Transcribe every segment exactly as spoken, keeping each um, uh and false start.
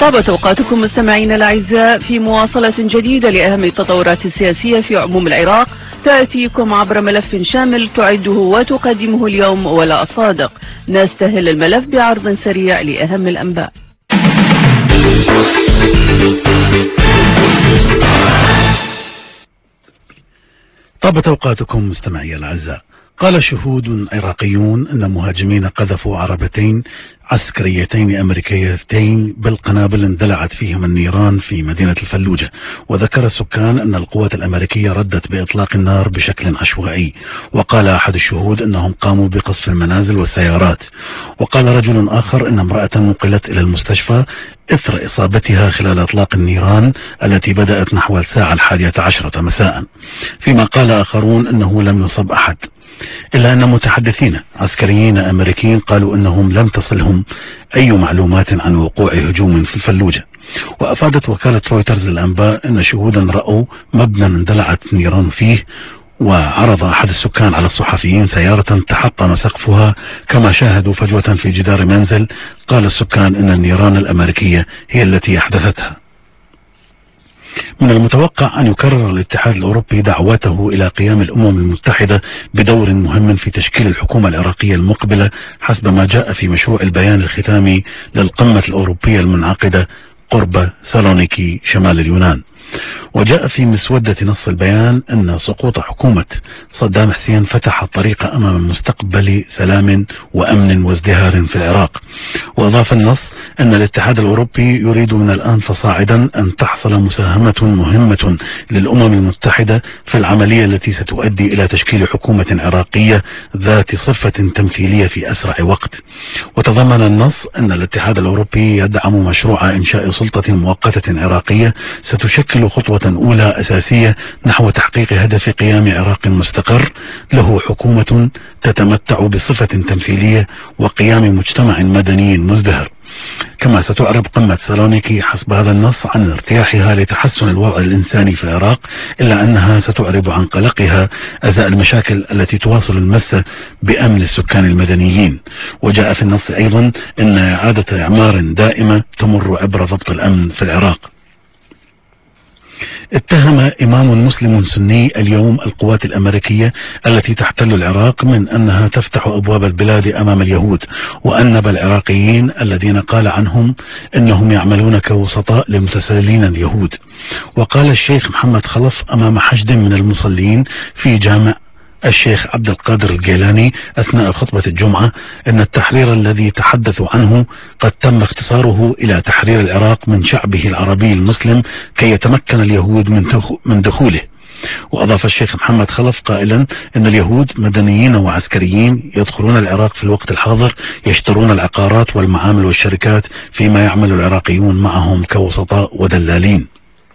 طابت أوقاتكم مستمعينا الأعزاء في مواصلة جديدة لأهم التطورات السياسية في عموم العراق، تأتيكم عبر ملف شامل تعده وتقدمه اليوم ولا الصادق. نستهل الملف بعرض سريع لأهم الأنباء. طابت أوقاتكم مستمعي الأعزاء. قال شهود عراقيون أن مهاجمين قذفوا عربتين عسكريتين أمريكيتين بالقنابل اندلعت فيهم النيران في مدينة الفلوجة، وذكر السكان أن القوات الأمريكية ردت بإطلاق النار بشكل عشوائي. وقال أحد الشهود أنهم قاموا بقصف المنازل والسيارات. وقال رجل آخر أن امرأة نقلت إلى المستشفى إثر إصابتها خلال إطلاق النيران التي بدأت نحو الساعة الحادية عشرة مساء، فيما قال آخرون أنه لم يصب أحد، إلا أن متحدثين عسكريين أمريكيين قالوا أنهم لم تصلهم أي معلومات عن وقوع هجوم في الفلوجة. وأفادت وكالة رويترز للأنباء أن شهودا رأوا مبنى اندلعت نيران فيه، وعرض أحد السكان على الصحفيين سيارة تحطم سقفها، كما شاهدوا فجوة في جدار منزل. قال السكان أن النيران الأمريكية هي التي أحدثتها. من المتوقع أن يكرر الاتحاد الأوروبي دعوته إلى قيام الأمم المتحدة بدور مهم في تشكيل الحكومة العراقية المقبلة، حسب ما جاء في مشروع البيان الختامي للقمة الأوروبية المنعقدة قرب سالونيكي شمال اليونان. وجاء في مسودة نص البيان أن سقوط حكومة صدام حسين فتح الطريق أمام مستقبل سلام وأمن وازدهار في العراق. وأضاف النص أن الاتحاد الأوروبي يريد من الآن فصاعدا أن تحصل مساهمة مهمة للأمم المتحدة في العملية التي ستؤدي إلى تشكيل حكومة عراقية ذات صفة تمثيلية في أسرع وقت. وتضمن النص أن الاتحاد الأوروبي يدعم مشروع إنشاء سلطة مؤقتة عراقية ستشكل خطوة أولى أساسية نحو تحقيق هدف قيام عراق مستقر له حكومة تتمتع بصفة تمثيلية وقيام مجتمع مدني مزدهر. كما ستعرب قمة سالونيكي حسب هذا النص عن ارتياحها لتحسن الوضع الإنساني في العراق، إلا أنها ستعرب عن قلقها أزاء المشاكل التي تواصل المس بأمن السكان المدنيين. وجاء في النص أيضا أن إعادة إعمار دائمة تمر عبر ضبط الأمن في العراق. اتهم إمام مسلم سني اليوم القوات الأمريكية التي تحتل العراق من أنها تفتح أبواب البلاد أمام اليهود، وأنب العراقيين الذين قال عنهم أنهم يعملون كوسطاء للمتسللين اليهود. وقال الشيخ محمد خلف أمام حشد من المصلين في جامع الشيخ عبد القادر الجيلاني أثناء خطبة الجمعة أن التحرير الذي تحدثوا عنه قد تم اختصاره إلى تحرير العراق من شعبه العربي المسلم كي يتمكن اليهود من دخوله. وأضاف الشيخ محمد خلف قائلا أن اليهود مدنيين وعسكريين يدخلون العراق في الوقت الحاضر، يشترون العقارات والمعامل والشركات، فيما يعمل العراقيون معهم كوسطاء ودلالين.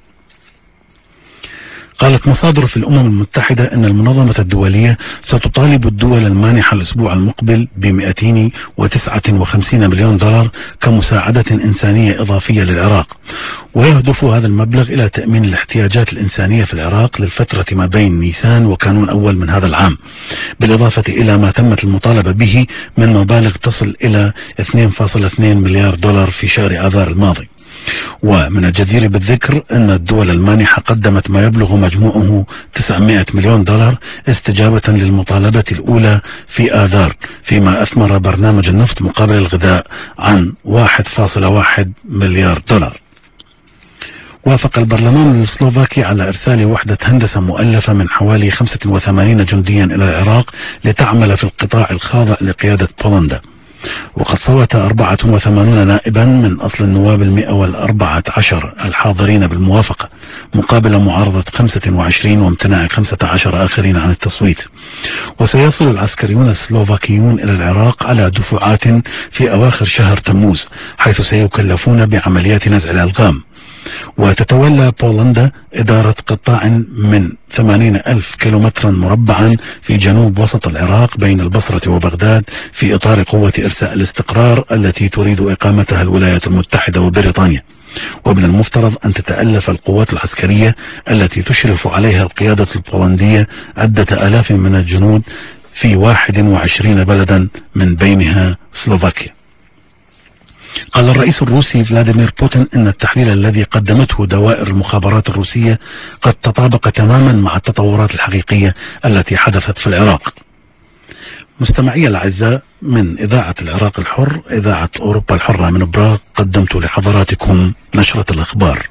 قالت مصادر في الأمم المتحدة أن المنظمة الدولية ستطالب الدول المانحة الأسبوع المقبل ب مئتين وتسعة وخمسين مليون دولار كمساعدة إنسانية إضافية للعراق. ويهدف هذا المبلغ إلى تأمين الاحتياجات الإنسانية في العراق للفترة ما بين نيسان وكانون أول من هذا العام، بالإضافة إلى ما تمت المطالبة به من مبالغ تصل إلى اثنين فاصلة اثنين مليار دولار في شهر آذار الماضي. ومن الجدير بالذكر أن الدول المانحة قدمت ما يبلغ مجموعه تسعمائة مليون دولار استجابة للمطالبة الأولى في آذار، فيما أثمر برنامج النفط مقابل الغذاء عن واحد فاصلة واحد مليار دولار. وافق البرلمان السلوفاكي على إرسال وحدة هندسة مؤلفة من حوالي خمسة وثمانين جنديا إلى العراق لتعمل في القطاع الخاضع لقيادة بولندا. وقد صوت أربعة وثمانين نائبا من أصل النواب المئة والأربعة عشر الحاضرين بالموافقة، مقابل معارضة خمسة وعشرين وامتناع خمسة عشر آخرين عن التصويت. وسيصل العسكريون السلوفاكيون إلى العراق على دفعات في أواخر شهر تموز، حيث سيكلفون بعمليات نزع الألغام. وتتولى بولندا إدارة قطاع من ثمانين ألف كيلومترا مربعا في جنوب وسط العراق بين البصرة وبغداد، في إطار قوة إرساء الاستقرار التي تريد إقامتها الولايات المتحدة وبريطانيا. ومن المفترض أن تتألف القوات العسكرية التي تشرف عليها القيادة البولندية عدة آلاف من الجنود في واحد وعشرين بلدا من بينها سلوفاكيا. قال الرئيس الروسي فلاديمير بوتين أن التحليل الذي قدمته دوائر المخابرات الروسية قد تطابق تماما مع التطورات الحقيقية التي حدثت في العراق. مستمعي الأعزاء، من إذاعة العراق الحر، إذاعة أوروبا الحرة من براغ، قدمت لحضراتكم نشرة الأخبار.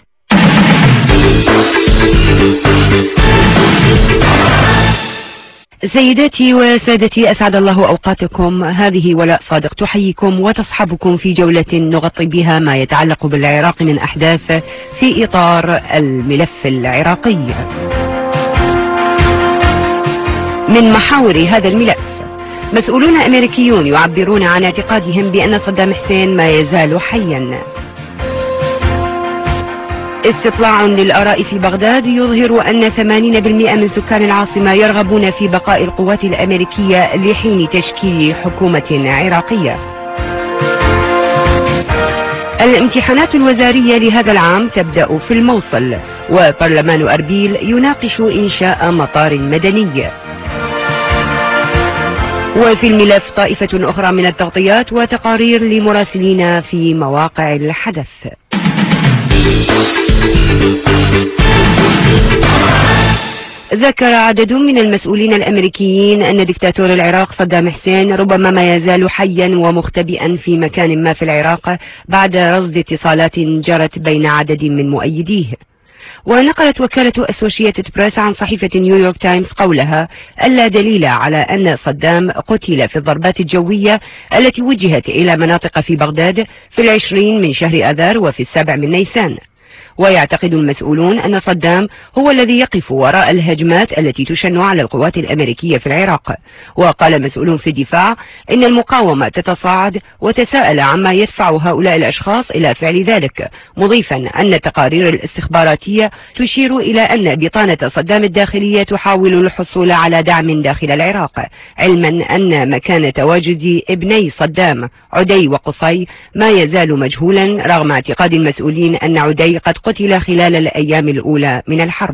سيداتي وسادتي، أسعد الله أوقاتكم. هذه ولاء صادق تحييكم وتصحبكم في جولة نغطي بها ما يتعلق بالعراق من أحداث في إطار الملف العراقي. من محاور هذا الملف، مسؤولون أمريكيون يعبرون عن اعتقادهم بأن صدام حسين ما يزال حيا. استطلاع للآراء في بغداد يظهر أن ثمانين بالمئة من سكان العاصمة يرغبون في بقاء القوات الأمريكية لحين تشكيل حكومة عراقية. الامتحانات الوزارية لهذا العام تبدأ في الموصل، وبرلمان أربيل يناقش إنشاء مطار مدني. وفي الملف طائفة أخرى من التغطيات وتقارير لمراسلين في مواقع الحدث. ذكر عدد من المسؤولين الأمريكيين أن دكتاتور العراق صدام حسين ربما ما يزال حيا ومختبئا في مكان ما في العراق بعد رصد اتصالات جرت بين عدد من مؤيديه. ونقلت وكالة أسوشيتد بريس عن صحيفة نيويورك تايمز قولها: ألا دليل على أن صدام قتل في الضربات الجوية التي وجهت إلى مناطق في بغداد في العشرين من شهر آذار وفي السابع من نيسان. ويعتقد المسؤولون أن صدام هو الذي يقف وراء الهجمات التي تشن على القوات الأمريكية في العراق. وقال مسؤول في الدفاع إن المقاومة تتصاعد، وتساءل عما يدفع هؤلاء الأشخاص إلى فعل ذلك، مضيفا أن التقارير الاستخباراتية تشير إلى أن بطانة صدام الداخلية تحاول الحصول على دعم داخل العراق، علما أن مكان تواجد ابني صدام عدي وقصي ما يزال مجهولا، رغم اعتقاد المسؤولين أن عدي قد قتل خلال الأيام الأولى من الحرب.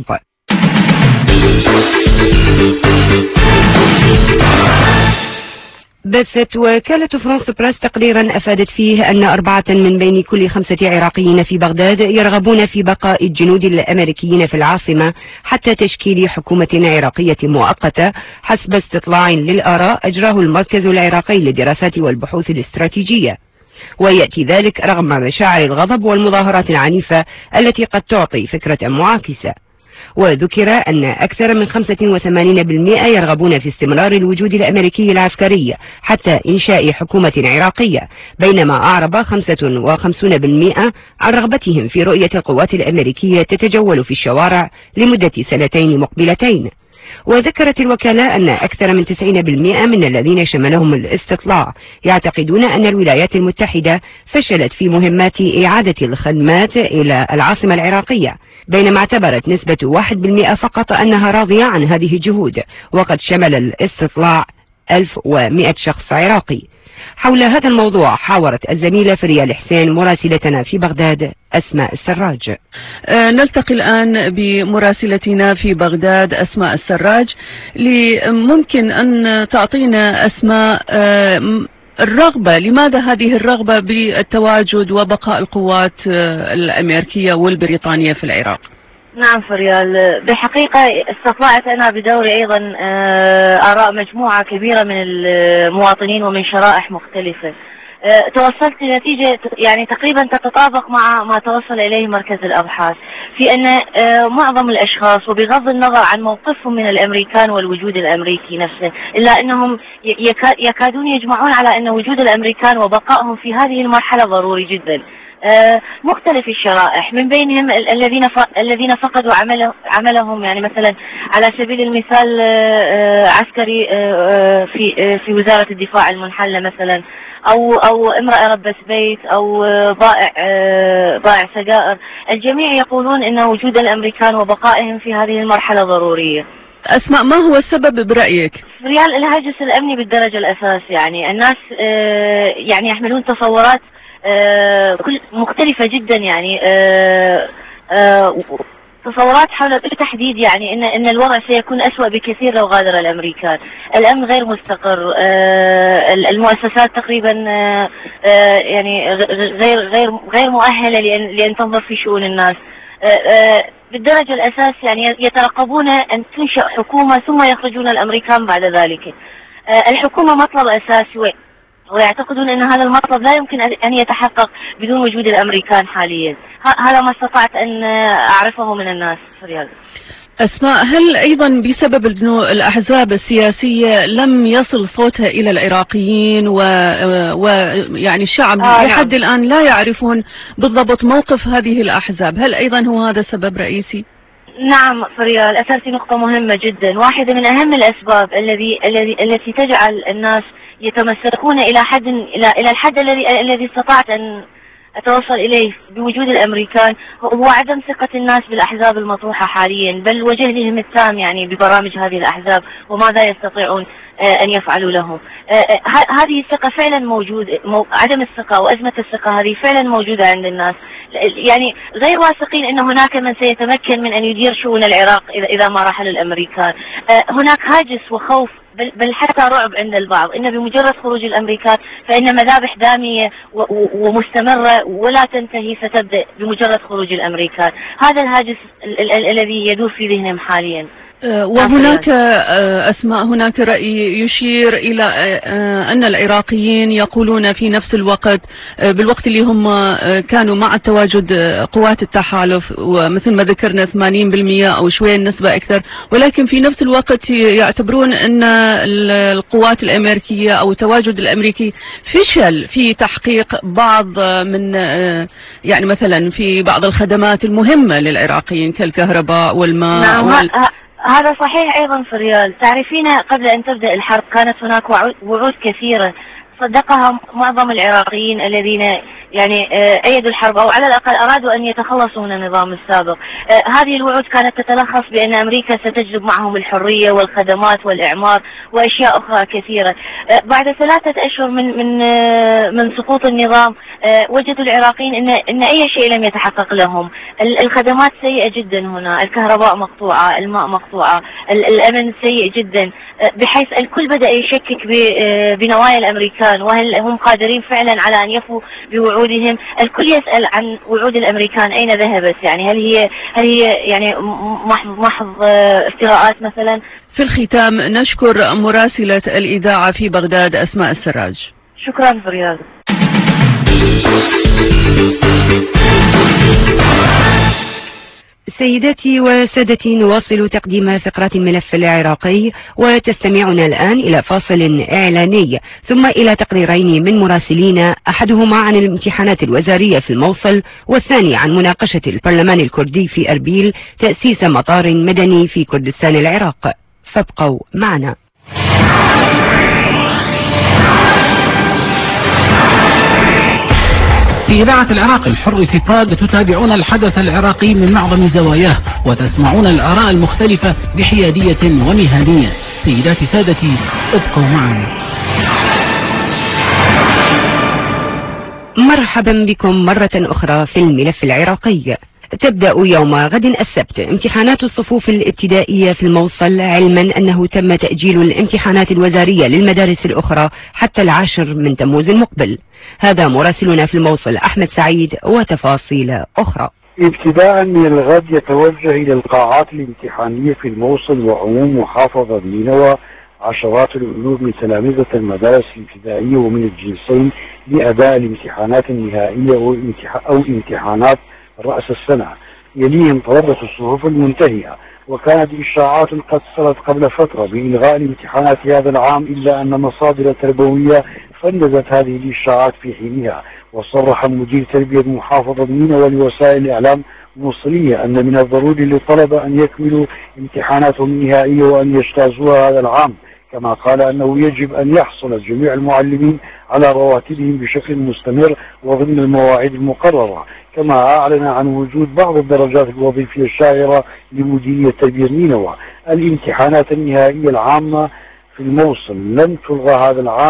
بثت وكالة فرانس بريس تقريرا أفادت فيه أن أربعة من بين كل خمسة عراقيين في بغداد يرغبون في بقاء الجنود الأمريكيين في العاصمة حتى تشكيل حكومة عراقية مؤقتة، حسب استطلاع للآراء أجراه المركز العراقي للدراسات والبحوث الاستراتيجية. ويأتي ذلك رغم مشاعر الغضب والمظاهرات العنيفة التي قد تعطي فكرة معاكسة. وذكر أن أكثر من خمسة وثمانين بالمئة يرغبون في استمرار الوجود الأمريكي العسكري حتى إنشاء حكومة عراقية، بينما أعرب خمسة وخمسين بالمئة عن رغبتهم في رؤية القوات الأمريكية تتجول في الشوارع لمدة سنتين مقبلتين. وذكرت الوكالة أن أكثر من تسعين بالمئة من الذين شملهم الاستطلاع يعتقدون أن الولايات المتحدة فشلت في مهمات إعادة الخدمات إلى العاصمة العراقية، بينما اعتبرت نسبة واحد بالمئة فقط أنها راضية عن هذه الجهود، وقد شمل الاستطلاع ألف ومئة شخص عراقي. حول هذا الموضوع حاورت الزميلة فريال حسين مراسلتنا في بغداد أسماء السراج. أه نلتقي الآن بمراسلتنا في بغداد أسماء السراج، ممكن أن تعطينا أسماء أه الرغبة، لماذا هذه الرغبة بالتواجد وبقاء القوات الأمريكية والبريطانية في العراق؟ نعم فريال، بالحقيقة استطلعت أنا بدوري أيضا آراء مجموعة كبيرة من المواطنين ومن شرائح مختلفة. توصلت لنتيجة يعني تقريبا تتطابق مع ما توصل إليه مركز الأبحاث، في أن معظم الأشخاص وبغض النظر عن موقفهم من الأمريكان والوجود الأمريكي نفسه، إلا أنهم يكادون يجمعون على أن وجود الأمريكان وبقائهم في هذه المرحلة ضروري جدا. مختلف الشرائح، من بينهم الذين الذين فقدوا عمله عملهم، يعني مثلا على سبيل المثال عسكري في في وزارة الدفاع المنحلة مثلا، او او امرأة ربة بيت، او بائع بائع سجائر. الجميع يقولون ان وجود الامريكان وبقائهم في هذه المرحلة ضرورية. أسماء، ما هو السبب برأيك؟ ريال الهاجس الأمني بالدرجة الأساس، يعني الناس يعني يحملون تصورات مختلفة جدا، يعني تصورات حول بالتحديد يعني ان ان الوضع سيكون أسوأ بكثير لو غادر الامريكان. الامن غير مستقر، المؤسسات تقريبا يعني غير غير غير مؤهلة لان لان تنظر في شؤون الناس. بالدرجة الأساس يعني يترقبون أن تنشأ حكومة ثم يخرجون الأمريكان بعد ذلك. الحكومة مطلب أساسي ويعتقدون أن هذا المطلب لا يمكن أن يتحقق بدون وجود الأمريكان حاليا. هذا ما استطعت أن أعرفه من الناس في الرياض. أسماء، هل أيضا بسبب أنه الأحزاب السياسية لم يصل صوتها إلى العراقيين ويعني الشعب آه لحد نعم. الآن لا يعرفون بالضبط موقف هذه الأحزاب، هل أيضا هو هذا سبب رئيسي؟ نعم فريال، أثرت نقطة مهمة جدا. واحدة من أهم الأسباب الذي الذي التي تجعل الناس يتمسكون إلى حد إلى إلى الحد الذي الذي استطعت أن أتوصل إليه بوجود الأمريكان هو عدم ثقة الناس بالأحزاب المطروحة حاليا، بل وجهلهم التام يعني ببرامج هذه الأحزاب وماذا يستطيعون أن يفعلوا لهم. هذه الثقة فعلا موجود، عدم الثقة وأزمة الثقة هذه فعلا موجودة عند الناس، يعني غير واثقين أن هناك من سيتمكن من أن يدير شؤون العراق إذا ما رحل الأمريكان. هناك هاجس وخوف بل حتى رعب عند البعض ان بمجرد خروج الامريكان فان مذابح داميه ومستمره ولا تنتهي ستبدا بمجرد خروج الامريكان. هذا الهاجس الذي يدور في ذهنهم حاليا. وهناك أسماء، هناك رأي يشير إلى أن العراقيين يقولون في نفس الوقت بالوقت اللي هم كانوا مع تواجد قوات التحالف ومثل ما ذكرنا ثمانين بالمئة أو شوية النسبة أكثر، ولكن في نفس الوقت يعتبرون أن القوات الأمريكية أو التواجد الأمريكي فشل في تحقيق بعض من يعني مثلا في بعض الخدمات المهمة للعراقيين كالكهرباء والماء. نعم وال... هذا صحيح أيضا في الرياض. تعرفين قبل أن تبدأ الحرب كانت هناك وعود كثيرة صدقها معظم العراقيين الذين يعني أيدوا الحرب أو على الأقل أرادوا أن يتخلصوا من النظام السابق. هذه الوعود كانت تتلخص بأن أمريكا ستجلب معهم الحرية والخدمات والإعمار وأشياء أخرى كثيرة. بعد ثلاثة أشهر من من من سقوط النظام وجدوا العراقيين أن أن أي شيء لم يتحقق لهم. الخدمات سيئة جدا هنا، الكهرباء مقطوعة، الماء مقطوعة، الأمن سيء جدا، بحيث الكل بدأ يشكك بنوايا الأمريكان وهل هم قادرين فعلا على أن يفوا بوعودهم. الكل يسأل عن وعود الأمريكان أين ذهبت، يعني هل هي هل هي يعني محض محض افتراءات مثلا. في الختام نشكر مراسلة الإذاعة في بغداد أسماء السراج. شكرا في الرياض. سيداتي وسادتي، نواصل تقديم فقرات الملف العراقي وتستمعنا الآن إلى فاصل إعلاني ثم إلى تقريرين من مراسلين، أحدهما عن الامتحانات الوزارية في الموصل والثاني عن مناقشة البرلمان الكردي في أربيل تأسيس مطار مدني في كردستان العراق، فابقوا معنا. في إذاعة العراق الحر في براغ تتابعون الحدث العراقي من معظم زواياه وتسمعون الآراء المختلفة بحيادية ومهنية. سيداتي سادتي، ابقوا معنا. مرحبا بكم مرة أخرى في الملف العراقي. تبدأ يوم غد السبت امتحانات الصفوف الابتدائية في الموصل، علما أنه تم تأجيل الامتحانات الوزارية للمدارس الأخرى حتى العاشر من تموز المقبل. هذا مراسلنا في الموصل أحمد سعيد وتفاصيل أخرى. ابتداء من الغد يتوجه إلى القاعات الامتحانية في الموصل وعموم محافظة نينوى عشرات الألوف من تلامذة المدارس الابتدائية ومن الجنسين لأداء الامتحانات النهائية أو امتحانات رأس السنة. يليهم طلبة الصفوف المنتهية، وكانت إشاعات قد صلت قبل فترة بإلغاء الامتحانات هذا العام، إلا أن مصادر تربوية فندزت هذه الإشاعات في حينها. وصرح مدير تربية محافظة نينوى لوسائل الإعلام الموصلية أن من الضروري للطلبة أن يكملوا امتحاناتهم النهائية وأن يجتازوها هذا العام، كما قال أنه يجب أن يحصل جميع المعلمين على رواتبهم بشكل مستمر وضمن المواعيد المقررة. كما أعلن عن وجود بعض الدرجات الوظيفية الشاغرة لمديرية تربية نينوى. الامتحانات النهائية العامة في الموصل لن تلغى هذا العام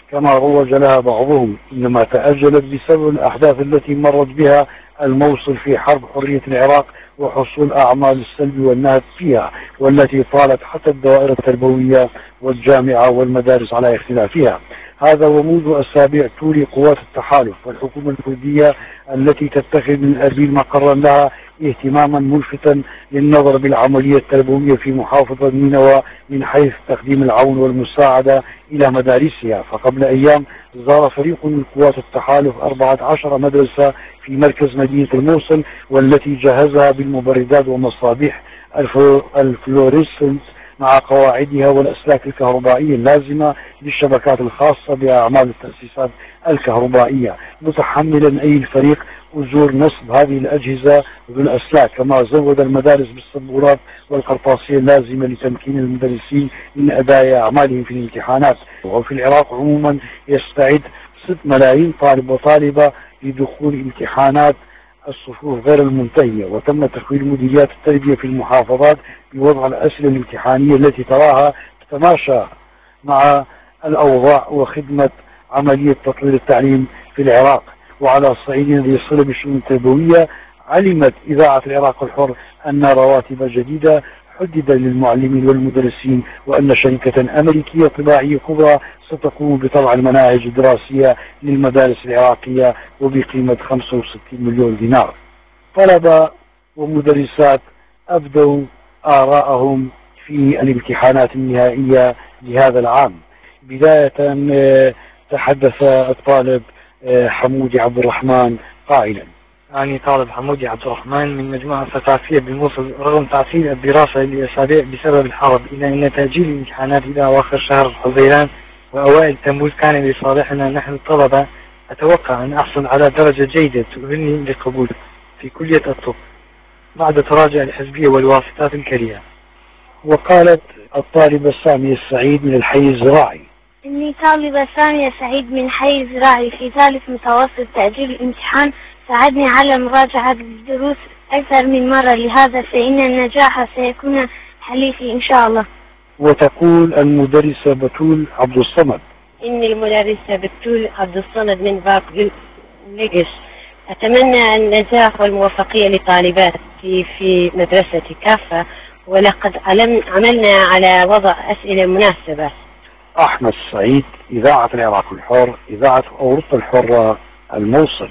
كما روج لها بعضهم، إنما تأجلت بسبب الأحداث التي مرت بها الموصل في حرب حرية العراق وحصول أعمال السلب والنهب فيها، والتي طالت حتى الدوائر التربوية والجامعة والمدارس على اختلافها. هذا ومنذ أسابيع تولي قوات التحالف والحكومة الكردية التي تتخذ من أربيل مقرا لها اهتماما ملفتا للنظر بالعملية التربوية في محافظة نينوى من حيث تقديم العون والمساعدة إلى مدارسها. فقبل أيام زار فريق من قوات التحالف أربعة عشر مدرسة في مركز مدينة الموصل، والتي جهزها بالمبردات ومصابيح الفلوريسنت مع قواعدها والأسلاك الكهربائية اللازمة للشبكات الخاصة بأعمال التأسيسات الكهربائية، متحملا أي الفريق أجور نصب هذه الأجهزة بالأسلاك. كما زود المدارس بالسبورات والقرطاسية اللازمة لتمكين المدرسين من أداء أعمالهم في الامتحانات. وفي العراق عموما يستعد ستة ملايين طالب وطالبة لدخول امتحانات الصفوف غير المنتهية، وتم تخويل مديريات التربية في المحافظات بوضع الأسئلة الامتحانية التي تراها تتماشى مع الأوضاع وخدمة عملية تطوير التعليم في العراق. وعلى الصعيد الذي يصل بالشؤون التربوية، علمت إذاعة العراق الحر أن رواتب جديدة حدد للمعلمين والمدرسين، وأن شركة أمريكية طباعية كبرى ستقوم بطبع المناهج الدراسية للمدارس العراقية وبقيمة خمسة وستين مليون دينار. طلبة ومدرسات أبدوا آراءهم في الامتحانات النهائية لهذا العام. بداية تحدث الطالب حمودي عبد الرحمن قائلا: أنا طالب حمودي عبد الرحمن من مجموعة ثقافية بالموصل. رغم تعطيل الدراسة لأسابيع بسبب الحرب، إلا أن تأجيل الامتحانات إلى أواخر شهر حزيران وأوائل تموز كان لصالحنا نحن الطلبة. أتوقع أن أحصل على درجة جيدة تؤهلني للقبول في كلية الطب بعد تراجع الحزبية والواسطات الكريهة. وقالت الطالبة سامية السعيد من الحي الزراعي: إني طالبة سامية سعيد من حي الزراعي في ثالث متوسط. تأجيل الامتحان ساعدني على مراجعة الدروس أكثر من مرة، لهذا فإن النجاح سيكون حليفي إن شاء الله. وتقول المدرسة بتول عبد الصمد: إني المدرسة بتول عبد الصمد من باق لقش. أتمنى النجاح والموفقية لطالباتي في مدرستي كافة، ولقد علم عملنا على وضع أسئلة مناسبة. أحمد السعيد، إذاعة العراق الحر، إذاعة أوروبا الحرة، الموصل.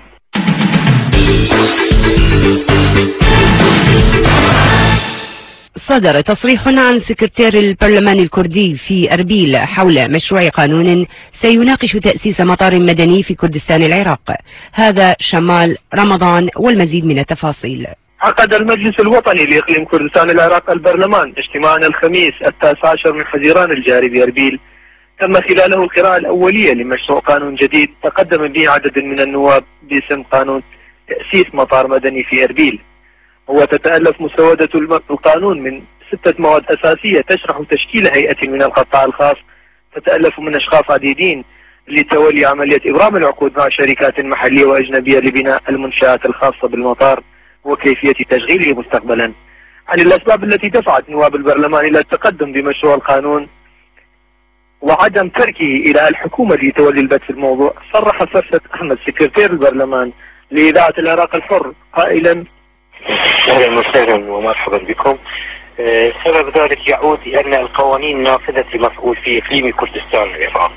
صدر تصريح عن سكرتير البرلمان الكردي في أربيل حول مشروع قانون سيناقش تأسيس مطار مدني في كردستان العراق. هذا شمال رمضان والمزيد من التفاصيل. عقد المجلس الوطني لإقليم كردستان العراق البرلمان اجتماعا الخميس التاسع عشر من حزيران الجاري بأربيل، تم خلاله القراءة الأولية لمشروع قانون جديد تقدم به عدد من النواب باسم قانون تأسيس مطار مدني في أربيل. وتتألف مسودة القانون من ستة مواد أساسية تشرح تشكيل هيئة من القطاع الخاص تتألف من أشخاص عديدين لتولي عملية إبرام العقود مع شركات محلية وأجنبية لبناء المنشآت الخاصة بالمطار وكيفية تشغيله مستقبلا. عن الأسباب التي دفعت نواب البرلمان إلى التقدم بمشروع القانون وعدم تركه إلى الحكومة لتولي البت في الموضوع، صرح فرشة أحمد سكرتير البرلمان لإذاعة العراق الحر قائلا: أهلا وسهلا ومرحبا بكم. سبب ذلك يعود إلى أن القوانين النافذة المفعول في إقليم كردستان العراق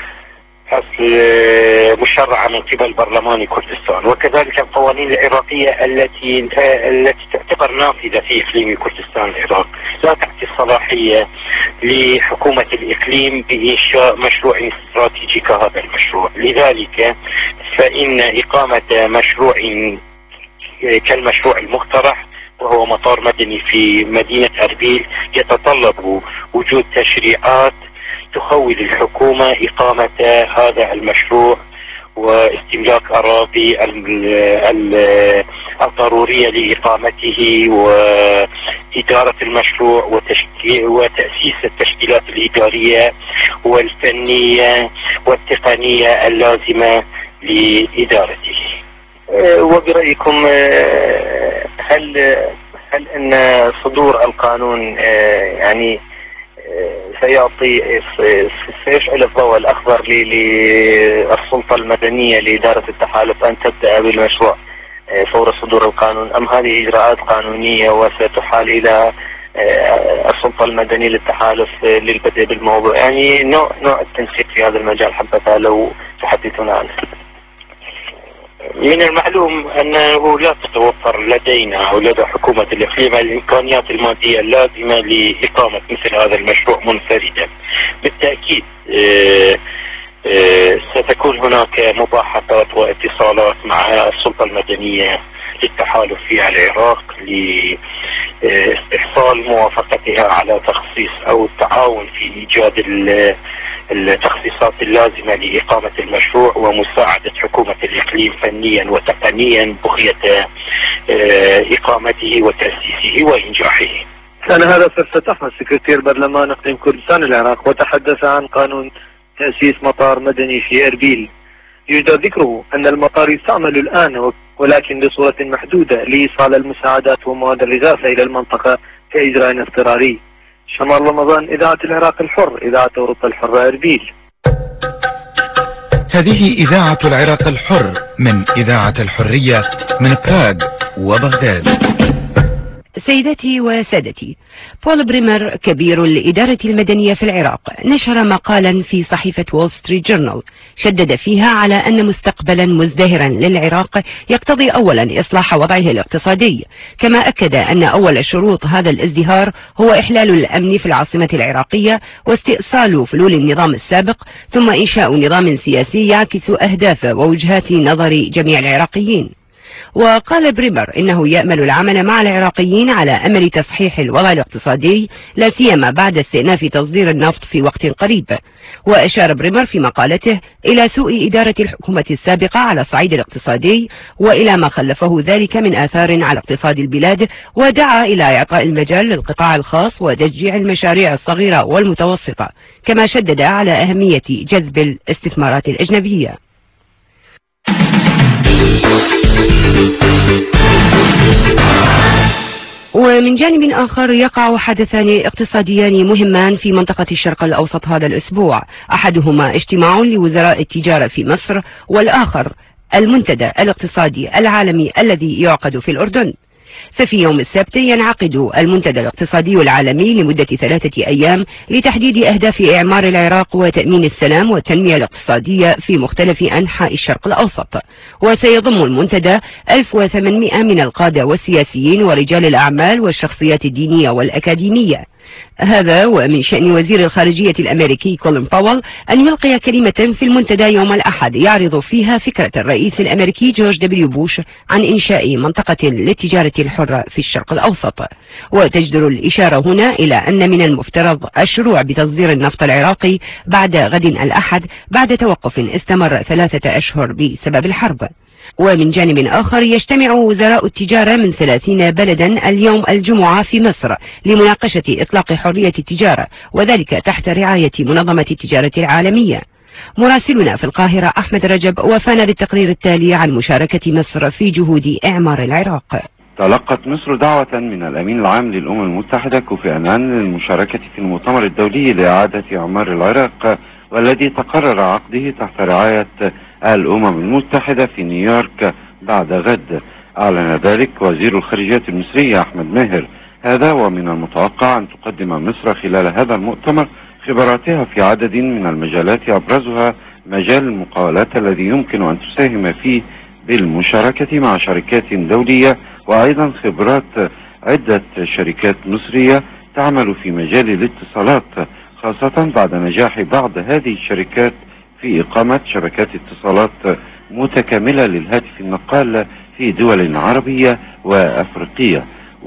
مشرعة من قبل برلمان كردستان، وكذلك القوانين العراقية التي التي تعتبر نافذة في إقليم كردستان العراق لا تعطي الصلاحية لحكومة الإقليم بإنشاء مشروع استراتيجي كهذا المشروع. لذلك فإن إقامة مشروع كالمشروع المقترح وهو مطار مدني في مدينة أربيل يتطلب وجود تشريعات تخول الحكومة إقامة هذا المشروع واستملاك أراضي الضرورية لإقامته وإدارة المشروع وتأسيس التشكيلات الإدارية والفنية والتقنية اللازمة لإدارته. وبرأيكم هل هل أن صدور القانون يعني سيعطي سيشعل الضوء الأخضر للسلطة المدنية لإدارة التحالف أن تبدأ بالمشروع فور صدور القانون، أم هذه إجراءات قانونية وستحال إلى السلطة المدنية للتحالف للبدء بالموضوع؟ يعني نوع نوع التنسيق في هذا المجال حبذا لو تحدثنا عنه. من المعلوم أنه لا تتوفر لدينا أو لدى حكومة الإقليم الإمكانيات المادية اللازمة لإقامة مثل هذا المشروع منفردا. بالتأكيد ستكون هناك مباحثات واتصالات مع السلطة المدنية للتحالف في العراق لاستحصال موافقتها على تخصيص أو التعاون في إيجاد التخصيصات اللازمة لإقامة المشروع ومساعدة حكومة الإقليم فنيا وتقنيا بغية إقامته وتأسيسه وإنجاحه. كان هذا افتتحنا سكرتير برلمان إقليم كردستان العراق وتحدث عن قانون تأسيس مطار مدني في أربيل. يجدر ذكره أن المطار يستعمل الآن ولكن بصورة محدودة لإيصال المساعدات ومواد الإغاثة إلى المنطقة كإجراء اضطراري. شمال رمضان، إذاعة العراق الحر، إذاعة أوروبا الحرة، أربيل. هذه إذاعة العراق الحر من إذاعة الحرية من براغ وبغداد. سيداتي وسادتي، بول بريمر كبير الإدارة المدنية في العراق نشر مقالا في صحيفة وول ستريت جورنال شدد فيها على أن مستقبلا مزدهرا للعراق يقتضي أولا إصلاح وضعه الاقتصادي، كما أكد أن أول شروط هذا الازدهار هو إحلال الأمن في العاصمة العراقية واستئصال فلول النظام السابق، ثم إنشاء نظام سياسي يعكس أهداف ووجهات نظر جميع العراقيين. وقال بريمر إنه يأمل العمل مع العراقيين على أمل تصحيح الوضع الاقتصادي لا سيما بعد استئناف تصدير النفط في وقت قريب. وأشار بريمر في مقالته إلى سوء إدارة الحكومة السابقة على الصعيد الاقتصادي وإلى ما خلفه ذلك من آثار على اقتصاد البلاد، ودعا إلى إعطاء المجال للقطاع الخاص وتشجيع المشاريع الصغيرة والمتوسطة، كما شدد على أهمية جذب الاستثمارات الأجنبية. ومن جانب آخر يقع حدثان اقتصاديان مهمان في منطقة الشرق الأوسط هذا الأسبوع، أحدهما اجتماع لوزراء التجارة في مصر، والآخر المنتدى الاقتصادي العالمي الذي يعقد في الأردن. ففي يوم السبت ينعقد المنتدى الاقتصادي العالمي لمدة ثلاثة أيام لتحديد أهداف إعمار العراق وتأمين السلام والتنمية الاقتصادية في مختلف أنحاء الشرق الأوسط. وسيضم المنتدى ألف وثمانمئة من القادة والسياسيين ورجال الأعمال والشخصيات الدينية والأكاديمية. هذا ومن شأن وزير الخارجية الأمريكي كولين باول أن يلقي كلمة في المنتدى يوم الأحد يعرض فيها فكرة الرئيس الأمريكي جورج دبليو بوش عن إنشاء منطقة للتجارة الحرة في الشرق الأوسط. وتجدر الإشارة هنا إلى أن من المفترض الشروع بتصدير النفط العراقي بعد غد الأحد بعد توقف استمر ثلاثة أشهر بسبب الحرب. ومن جانب آخر يجتمع وزراء التجارة من ثلاثين بلدا اليوم الجمعة في مصر لمناقشة إطلاق حرية التجارة، وذلك تحت رعاية منظمة التجارة العالمية. مراسلنا في القاهرة أحمد رجب وفانا بالتقرير التالي عن مشاركة مصر في جهود إعمار العراق. تلقت مصر دعوة من الأمين العام للأمم المتحدة كوفي عنان للمشاركة في المؤتمر الدولي لإعادة إعمار العراق، والذي تقرر عقده تحت رعاية الأمم المتحدة في نيويورك بعد غد. أعلن ذلك وزير الخارجية المصري أحمد ماهر. هذا ومن المتوقع أن تقدم مصر خلال هذا المؤتمر خبراتها في عدد من المجالات، أبرزها مجال المقاولات الذي يمكن أن تساهم فيه بالمشاركة مع شركات دولية، وأيضا خبرات عدة شركات مصرية تعمل في مجال الاتصالات، خاصة بعد نجاح بعض هذه الشركات في إقامة شبكات اتصالات متكاملة للهاتف النقال في دول عربية وأفريقية.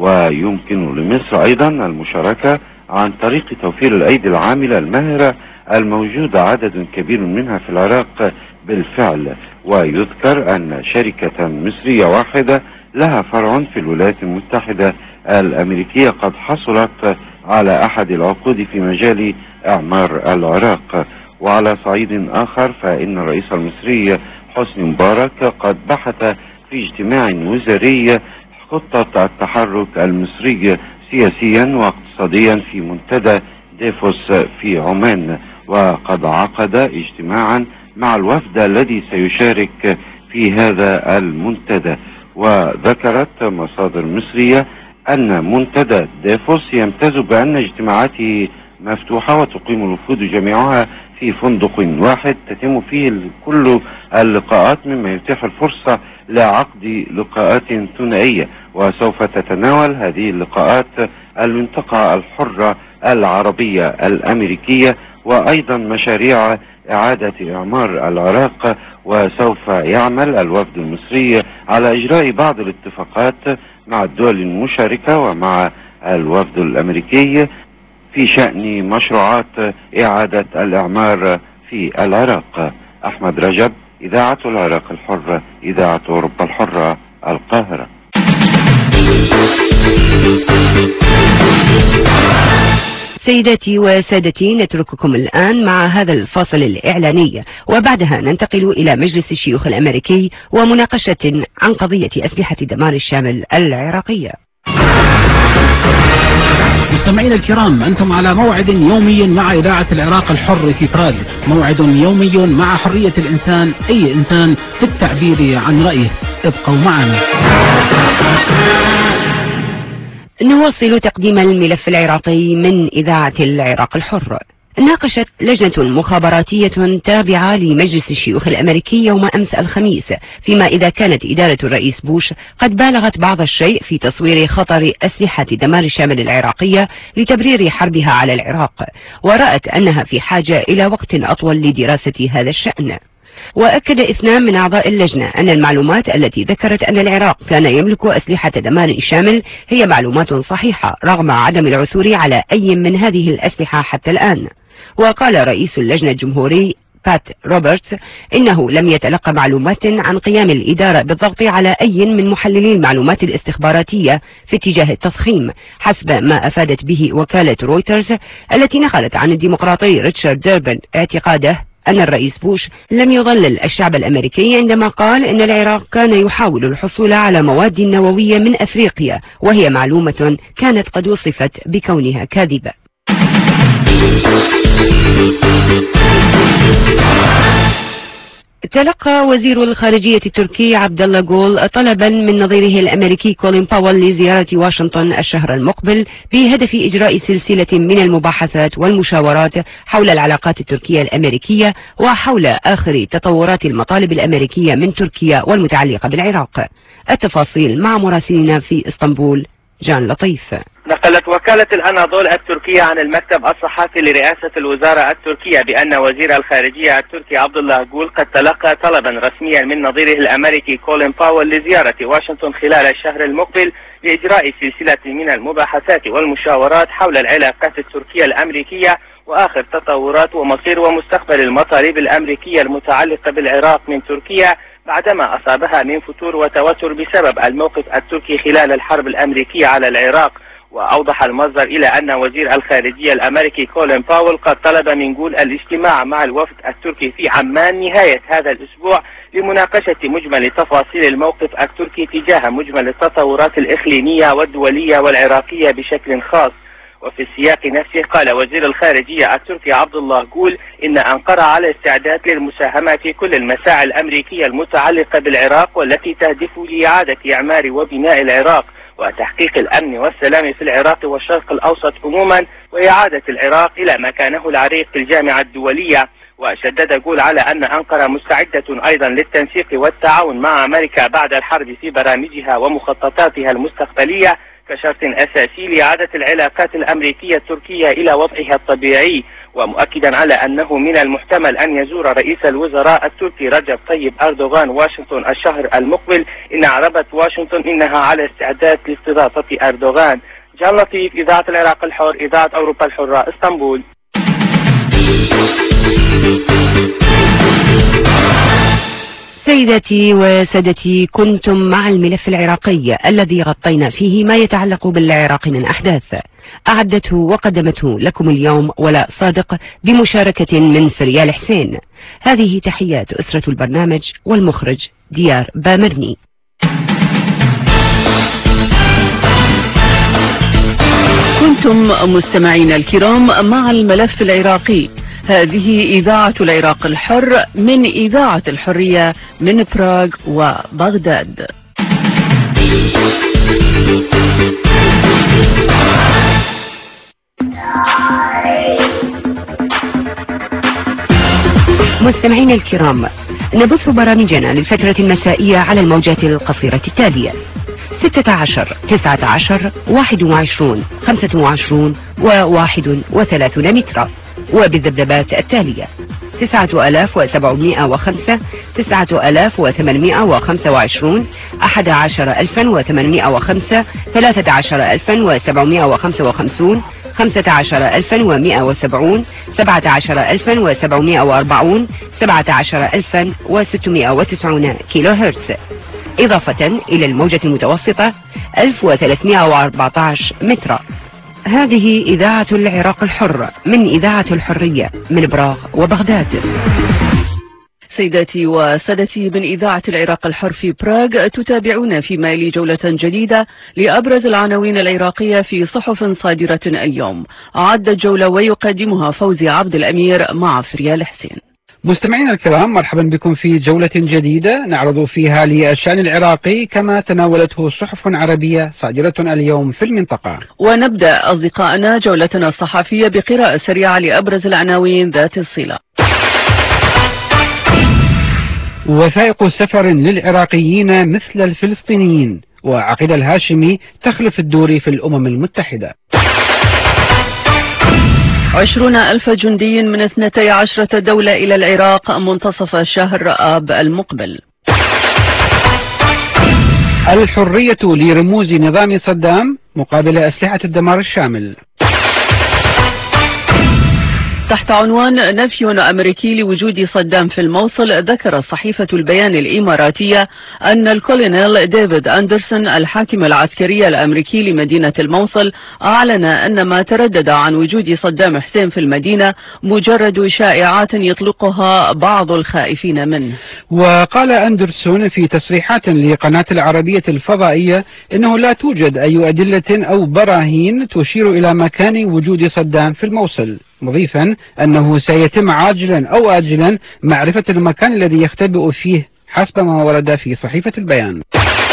ويمكن لمصر أيضا المشاركة عن طريق توفير الأيدي العاملة الماهرة الموجودة عدد كبير منها في العراق بالفعل. ويذكر أن شركة مصرية واحدة لها فرع في الولايات المتحدة الأمريكية قد حصلت على أحد العقود في مجال إعمار العراق. وعلى صعيد آخر فإن الرئيس المصري حسني مبارك قد بحث في اجتماع وزاري خطة التحرك المصري سياسيا واقتصاديا في منتدى ديفوس في عمان، وقد عقد اجتماعا مع الوفد الذي سيشارك في هذا المنتدى. وذكرت مصادر مصرية أن منتدى ديفوس يمتاز بأن اجتماعاته مفتوحة وتقيم الوفود جميعها في فندق واحد تتم فيه كل اللقاءات، مما يتيح الفرصة لعقد لقاءات ثنائية. وسوف تتناول هذه اللقاءات المنطقة الحرة العربية الأمريكية وأيضا مشاريع إعادة إعمار العراق. وسوف يعمل الوفد المصري على إجراء بعض الاتفاقات مع الدول المشاركة ومع الوفد الأمريكي في شأن مشروعات إعادة الإعمار في العراق. أحمد رجب، إذاعة العراق الحرة، إذاعة أوروبا الحرة، القاهرة. سيداتي وسادتي، نترككم الآن مع هذا الفاصل الإعلاني، وبعدها ننتقل إلى مجلس الشيوخ الأمريكي ومناقشة عن قضية أسلحة دمار الشامل العراقية. مستمعينا الكرام، أنتم على موعد يومي مع إذاعة العراق الحر في براغ، موعد يومي مع حرية الإنسان، أي إنسان في التعبير عن رأيه. ابقوا معنا. نواصل تقديم الملف العراقي من إذاعة العراق الحر. ناقشت لجنة مخابراتية تابعة لمجلس الشيوخ الأمريكي يوم أمس الخميس فيما إذا كانت إدارة الرئيس بوش قد بالغت بعض الشيء في تصوير خطر أسلحة دمار الشامل العراقية لتبرير حربها على العراق، ورأت أنها في حاجة إلى وقت أطول لدراسة هذا الشأن. وأكد اثنان من أعضاء اللجنة أن المعلومات التي ذكرت أن العراق كان يملك أسلحة دمار شامل هي معلومات صحيحة رغم عدم العثور على أي من هذه الأسلحة حتى الآن. وقال رئيس اللجنة الجمهوري بات روبرتس إنه لم يتلقى معلومات عن قيام الإدارة بالضغط على أي من محللي المعلومات الاستخباراتية في اتجاه التضخيم، حسب ما أفادت به وكالة رويترز التي نقلت عن الديمقراطي ريتشارد ديربن اعتقاده أن الرئيس بوش لم يضلل الشعب الأمريكي عندما قال إن العراق كان يحاول الحصول على مواد نووية من أفريقيا، وهي معلومة كانت قد وصفت بكونها كاذبة. تلقى وزير الخارجية التركي عبد الله جول طلبا من نظيره الأمريكي كولين باول لزيارة واشنطن الشهر المقبل بهدف إجراء سلسلة من المباحثات والمشاورات حول العلاقات التركية الأمريكية وحول آخر تطورات المطالب الأمريكية من تركيا والمتعلقة بالعراق. التفاصيل مع مراسلنا في اسطنبول جان لطيف. نقلت وكالة الأناضول التركية عن المكتب الصحفي لرئاسة الوزارة التركية بأن وزير الخارجية التركي عبد الله جول قد تلقى طلبا رسميا من نظيره الأمريكي كولين باول لزيارة واشنطن خلال الشهر المقبل لإجراء سلسلة من المباحثات والمشاورات حول العلاقات التركية الأمريكية وآخر تطورات ومصير ومستقبل المطالب الأمريكية المتعلقة بالعراق من تركيا بعدما أصابها من فتور وتوتر بسبب الموقف التركي خلال الحرب الأمريكية على العراق. وأوضح المصدر إلى أن وزير الخارجية الأمريكي كولين باول قد طلب من جول الاجتماع مع الوفد التركي في عمان نهاية هذا الأسبوع لمناقشة مجمل تفاصيل الموقف التركي تجاه مجمل التطورات الإقليمية والدولية والعراقية بشكل خاص. وفي السياق نفسه قال وزير الخارجية التركي عبد الله جول إن أنقرة على استعداد للمساهمة في كل المساعي الأمريكية المتعلقة بالعراق والتي تهدف لإعادة إعمار وبناء العراق وتحقيق الأمن والسلام في العراق والشرق الأوسط عموما وإعادة العراق إلى مكانه العريق في الجامعة الدولية. وشدد جول على أن أنقرة مستعدة أيضا للتنسيق والتعاون مع أمريكا بعد الحرب في برامجها ومخططاتها المستقبلية كشرط أساسي لإعادة العلاقات الأمريكية التركية إلى وضعها الطبيعي، ومؤكدا على أنه من المحتمل أن يزور رئيس الوزراء التركي رجب طيب أردوغان واشنطن الشهر المقبل إن عربت واشنطن إنها على استعداد لاستضافة أردوغان. جان لطيف، إذاعة العراق الحر، إذاعة أوروبا الحرة، اسطنبول. سيداتي وسادتي، كنتم مع الملف العراقي الذي غطينا فيه ما يتعلق بالعراق من أحداث. أعدته وقدمته لكم اليوم ولاء صادق بمشاركة من فريال حسين. هذه تحيات أسرة البرنامج والمخرج ديار بامرني. كنتم مستمعين الكرام مع الملف العراقي. هذه إذاعة العراق الحر من إذاعة الحرية من براغ وبغداد. مستمعين الكرام، نبث برامجنا للفترة المسائية على الموجات القصيرة التالية: ستة عشر، تسعة عشر، واحد وعشرون، خمسة وعشرون وواحد وثلاثون مترا، وبالذبذبات التالية: تسعة آلاف وسبعمائة وخمسة، تسعة آلاف وثمانمائة وخمسة وعشرون، أحد عشر ألفا وثمانمائة وخمسة، ثلاثة عشر ألفا وسبعمائة وخمسة وخمسين، خمسة عشر ألفا ومائة وسبعين، سبعة عشر ألفا وسبعمائة وأربعين، سبعة عشر ألفا وستمائة وتسعين كيلو هرتز، إضافة إلى الموجة المتوسطة ألف وثلاثمائة وأربعة عشر مترا. هذه إذاعة العراق الحر من إذاعة الحرية من براغ وبغداد. سيداتي وسادتي، من إذاعة العراق الحر في براغ تتابعون فيما يلي جولة جديدة لأبرز العناوين العراقية في صحف صادرة اليوم. عد الجولة ويقدمها فوزي عبد الأمير مع فريال حسين. مستمعينا الكرام، مرحبا بكم في جولة جديدة نعرض فيها للشأن العراقي كما تناولته صحف عربية صادرة اليوم في المنطقة. ونبدأ أصدقائنا جولتنا الصحفية بقراءة سريعة لأبرز العناوين ذات الصلة. وثائق سفر للعراقيين مثل الفلسطينيين، وعقيدة الهاشمي تخلف الدوري في الأمم المتحدة. عشرون ألف جندي من اثنتي عشرة دولة إلى العراق منتصف شهر آب المقبل. الحرية لرموز نظام صدام مقابل أسلحة الدمار الشامل. تحت عنوان نفي أمريكي لوجود صدام في الموصل، ذكر صحيفة البيان الإماراتية أن الكولونيل ديفيد أندرسون الحاكم العسكري الأمريكي لمدينة الموصل أعلن أن ما تردد عن وجود صدام حسين في المدينة مجرد شائعات يطلقها بعض الخائفين منه. وقال أندرسون في تصريحات لقناة العربية الفضائية إنه لا توجد أي أدلة أو براهين تشير إلى مكان وجود صدام في الموصل، مضيفا أنه سيتم عاجلا أو آجلا معرفة المكان الذي يختبئ فيه حسب ما ورد في صحيفة البيان.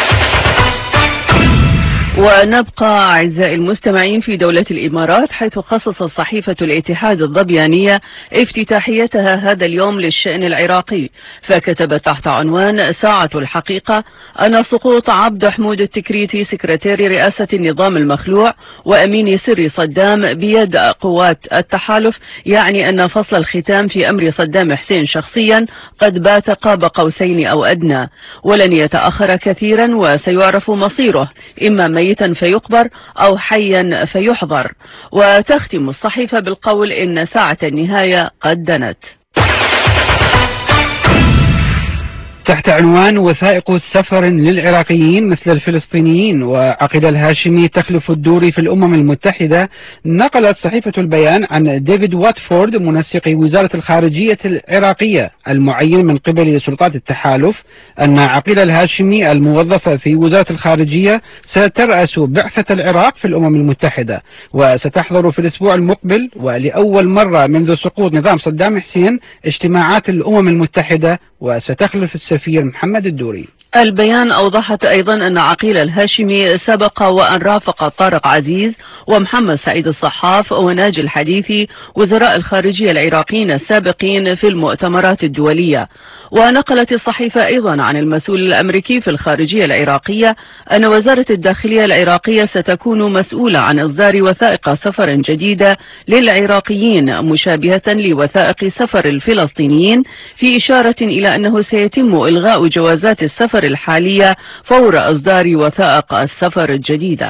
ونبقى أعزائي المستمعين في دولة الإمارات، حيث خصصت صحيفة الاتحاد الظبيانية افتتاحيتها هذا اليوم للشأن العراقي، فكتبت تحت عنوان ساعة الحقيقة أن سقوط عبد حمود التكريتي سكرتير رئاسة النظام المخلوع وأمين سر صدام بيد قوات التحالف يعني أن فصل الختام في أمر صدام حسين شخصيا قد بات قاب قوسين أو أدنى، ولن يتأخر كثيرا وسيعرف مصيره، إما ميتا فيقبر أو حيا فيحضر. وتختم الصحيفة بالقول إن ساعة النهاية قد دنت. تحت عنوان وثائق السفر للعراقيين مثل الفلسطينيين، وعقيدة الهاشمي تخلف الدوري في الأمم المتحدة، نقلت صحيفة البيان عن ديفيد واتفورد منسق وزارة الخارجية العراقية المعين من قبل سلطات التحالف أن عقيدة الهاشمي الموظفة في وزارة الخارجية سترأس بعثة العراق في الأمم المتحدة، وستحضر في الأسبوع المقبل ولأول مرة منذ سقوط نظام صدام حسين اجتماعات الأمم المتحدة، وستخلف السفير محمد الدوري. البيان أوضحت أيضا أن عقيل الهاشمي سبق وأن رافق طارق عزيز ومحمد سعيد الصحاف وناجي الحديثي وزراء الخارجية العراقيين السابقين في المؤتمرات الدولية. ونقلت الصحيفة أيضا عن المسؤول الأمريكي في الخارجية العراقية أن وزارة الداخلية العراقية ستكون مسؤولة عن إصدار وثائق سفر جديدة للعراقيين مشابهة لوثائق سفر الفلسطينيين، في إشارة إلى أنه سيتم إلغاء جوازات السفر الحالية فور إصدار وثائق السفر الجديدة.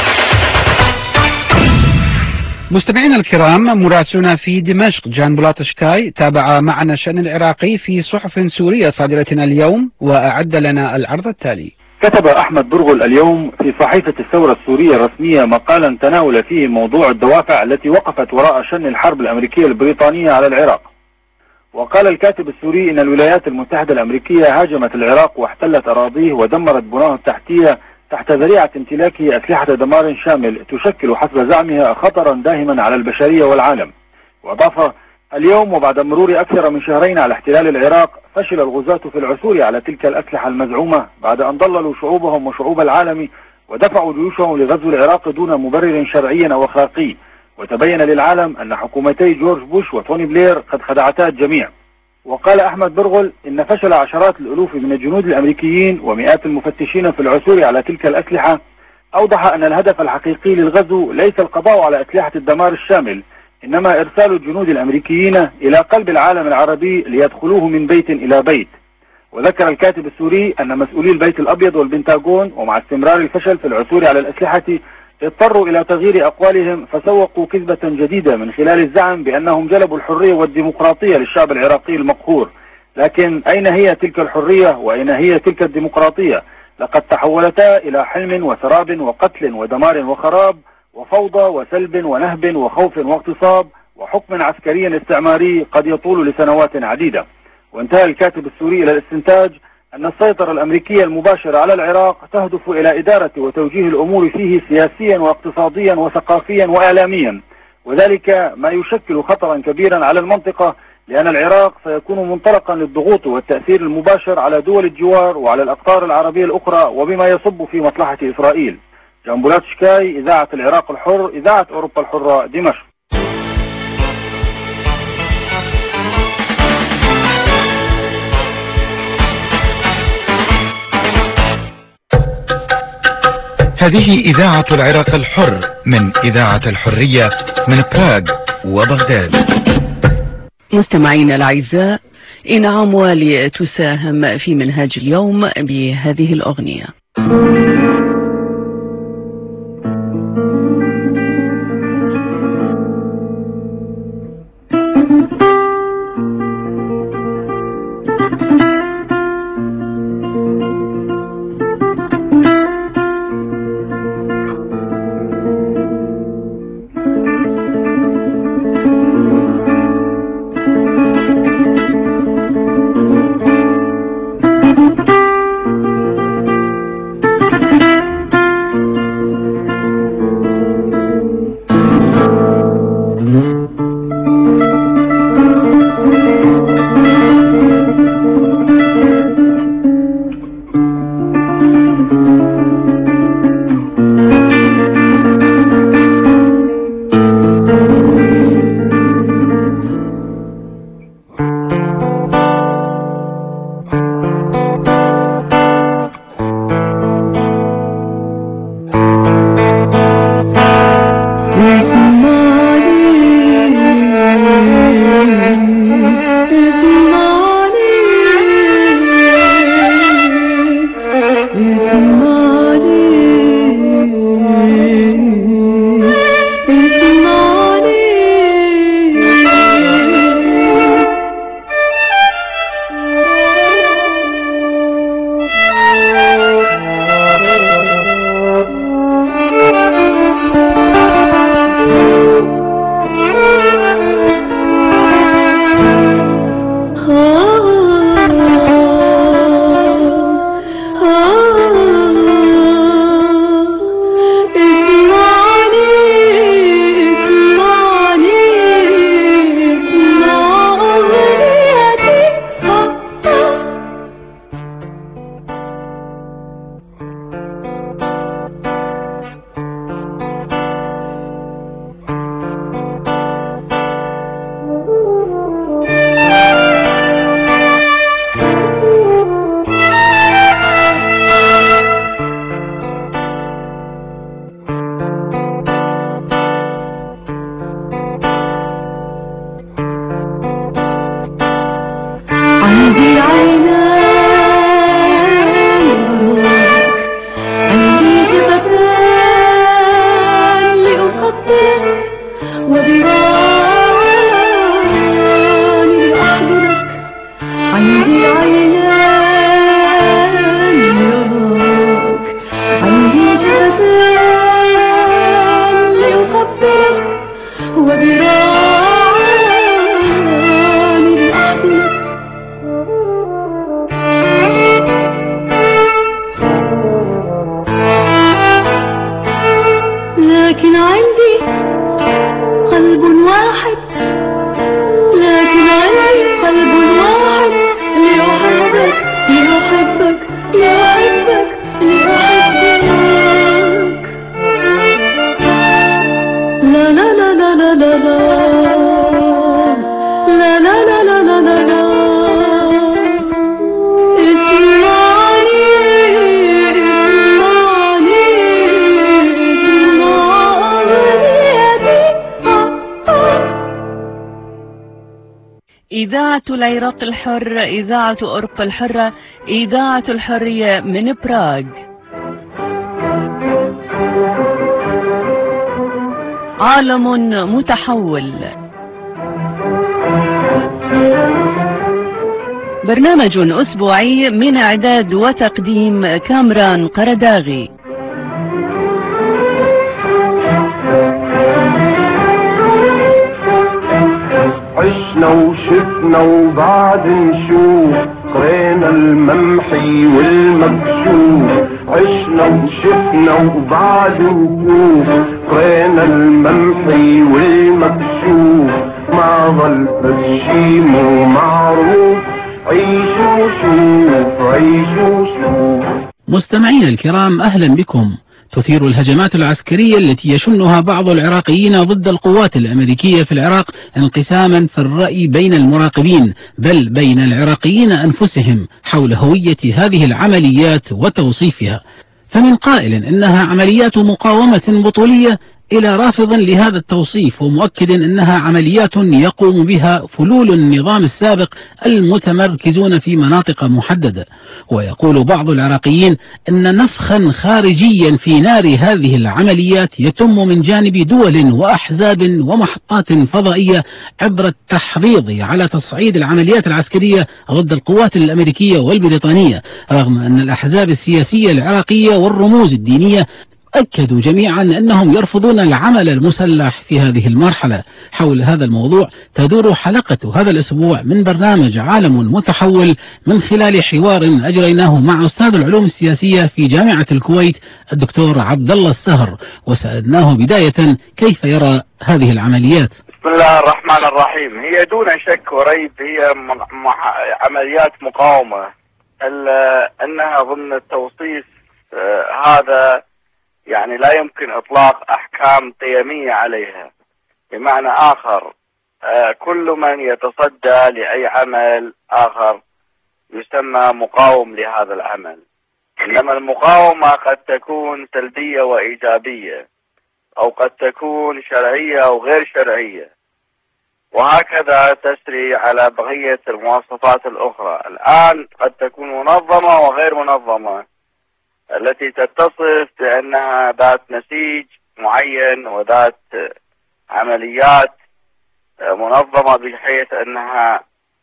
مستمعينا الكرام، مراسلنا في دمشق جان بلاطشكاي تابع معنا الشأن العراقي في صحف سورية صادرة اليوم وأعد لنا العرض التالي. كتب أحمد برغل اليوم في صحيفة الثورة السورية الرسمية مقالا تناول فيه موضوع الدوافع التي وقفت وراء شن الحرب الأمريكية البريطانية على العراق. وقال الكاتب السوري إن الولايات المتحدة الأمريكية هاجمت العراق واحتلت أراضيه ودمرت بناه التحتية تحت ذريعة امتلاكه أسلحة دمار شامل تشكل حسب زعمها خطرا داهما على البشرية والعالم. وأضاف: اليوم وبعد مرور أكثر من شهرين على احتلال العراق، فشل الغزاة في العثور على تلك الأسلحة المزعومة بعد أن ضللوا شعوبهم وشعوب العالم ودفعوا جيوشهم لغزو العراق دون مبرر شرعي أو أخلاقي. وتبين للعالم أن حكومتي جورج بوش وتوني بلير قد خدعتا الجميع. وقال أحمد برغل إن فشل عشرات الألوف من الجنود الأمريكيين ومئات المفتشين في العثور على تلك الأسلحة أوضح أن الهدف الحقيقي للغزو ليس القضاء على أسلحة الدمار الشامل، إنما إرسال الجنود الأمريكيين إلى قلب العالم العربي ليدخلوه من بيت إلى بيت. وذكر الكاتب السوري أن مسؤولي البيت الأبيض والبنتاغون ومع استمرار الفشل في العثور على الأسلحة اضطروا إلى تغيير أقوالهم، فسوقوا كذبة جديدة من خلال الزعم بأنهم جلبوا الحرية والديمقراطية للشعب العراقي المقهور. لكن أين هي تلك الحرية وأين هي تلك الديمقراطية؟ لقد تحولتا إلى حلم وسراب وقتل ودمار وخراب وفوضى وسلب ونهب وخوف واغتصاب وحكم عسكري استعماري قد يطول لسنوات عديدة. وانتهى الكاتب السوري إلى الاستنتاج أن السيطرة الأمريكية المباشرة على العراق تهدف إلى إدارة وتوجيه الأمور فيه سياسيا واقتصاديا وثقافيا وإعلاميا، وذلك ما يشكل خطرا كبيرا على المنطقة، لأن العراق سيكون منطلقا للضغوط والتأثير المباشر على دول الجوار وعلى الأقطار العربية الأخرى، وبما يصب في مصلحة إسرائيل. جنبولات شكاي، إذاعة العراق الحر، إذاعة أوروبا الحرة، دمشق. هذه إذاعة العراق الحر من إذاعة الحرية من براغ وبغداد. مستمعينا الأعزاء، إنعام والي تساهم في منهاج اليوم بهذه الأغنية. Oh إذاعة العراق الحر، إذاعة أوروبا الحرة، إذاعة الحرية من براغ. عالم متحول، برنامج أسبوعي من إعداد وتقديم كامران قرداغي. عشنا وشفنا وبعد نشوف، قرينا الممحي والمكشوف. عشنا وشفنا وبعد نشوف، قرينا الممحي والمكشوف. ما ظل بس شي مو معروف، عيشوا شوف عيشوا شوف. مستمعين الكرام، أهلا بكم. تثير الهجمات العسكرية التي يشنها بعض العراقيين ضد القوات الأمريكية في العراق انقساما في الرأي بين المراقبين، بل بين العراقيين أنفسهم، حول هوية هذه العمليات وتوصيفها. فمن قائل إنها عمليات مقاومة بطولية، إلى رافض لهذا التوصيف ومؤكد أنها عمليات يقوم بها فلول النظام السابق المتمركزون في مناطق محددة. ويقول بعض العراقيين أن نفخا خارجيا في نار هذه العمليات يتم من جانب دول وأحزاب ومحطات فضائية عبر التحريض على تصعيد العمليات العسكرية ضد القوات الأمريكية والبريطانية، رغم أن الأحزاب السياسية العراقية والرموز الدينية أكدوا جميعا أنهم يرفضون العمل المسلح في هذه المرحلة. حول هذا الموضوع تدور حلقة هذا الأسبوع من برنامج عالم متحول، من خلال حوار أجريناه مع أستاذ العلوم السياسية في جامعة الكويت الدكتور عبد الله السهر، وسألناه بداية كيف يرى هذه العمليات. بسم الله الرحمن الرحيم. هي دون شك وريب هي عمليات مقاومة، أنها ضمن التوصيف هذا يعني لا يمكن إطلاق أحكام قيمية عليها. بمعنى آخر، كل من يتصدى لأي عمل آخر يسمى مقاوم لهذا العمل، إنما المقاومة قد تكون سلبية وإيجابية، أو قد تكون شرعية أو غير شرعية، وهكذا تسري على بقية المواصفات الأخرى. الآن قد تكون منظمة وغير منظمة، التي تتصف بأنها ذات نسيج معين وذات عمليات منظمة، بحيث أنها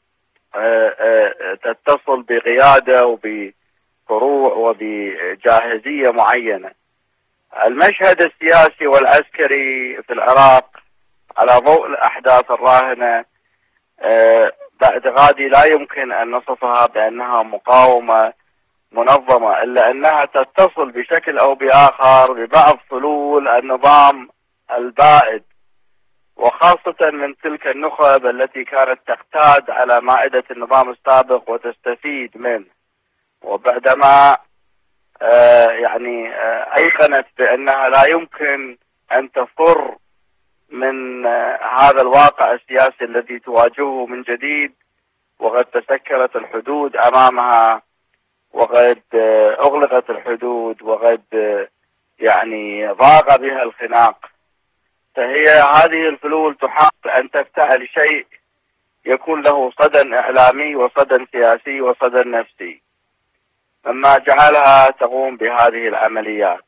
تتصل بقيادة وبفروع وبجاهزية معينة. المشهد السياسي والعسكري في العراق على ضوء الأحداث الراهنة باعتقادي لا يمكن أن نصفها بأنها مقاومة منظمة، إلا أنها تتصل بشكل أو بآخر ببعض فلول النظام البائد، وخاصة من تلك النخب التي كانت تقتاد على مائدة النظام السابق وتستفيد منه، وبعدما آه يعني آه أيقنت بأنها لا يمكن أن تفر من آه هذا الواقع السياسي الذي تواجهه من جديد، وقد تسكرت الحدود أمامها، وقد أغلقت الحدود، وقد يعني ضاق بها الخناق. فهي هذه الفلول تحاول أن تفتعل شيء يكون له صدى إعلامي وصدى سياسي وصدى نفسي، مما جعلها تقوم بهذه العمليات.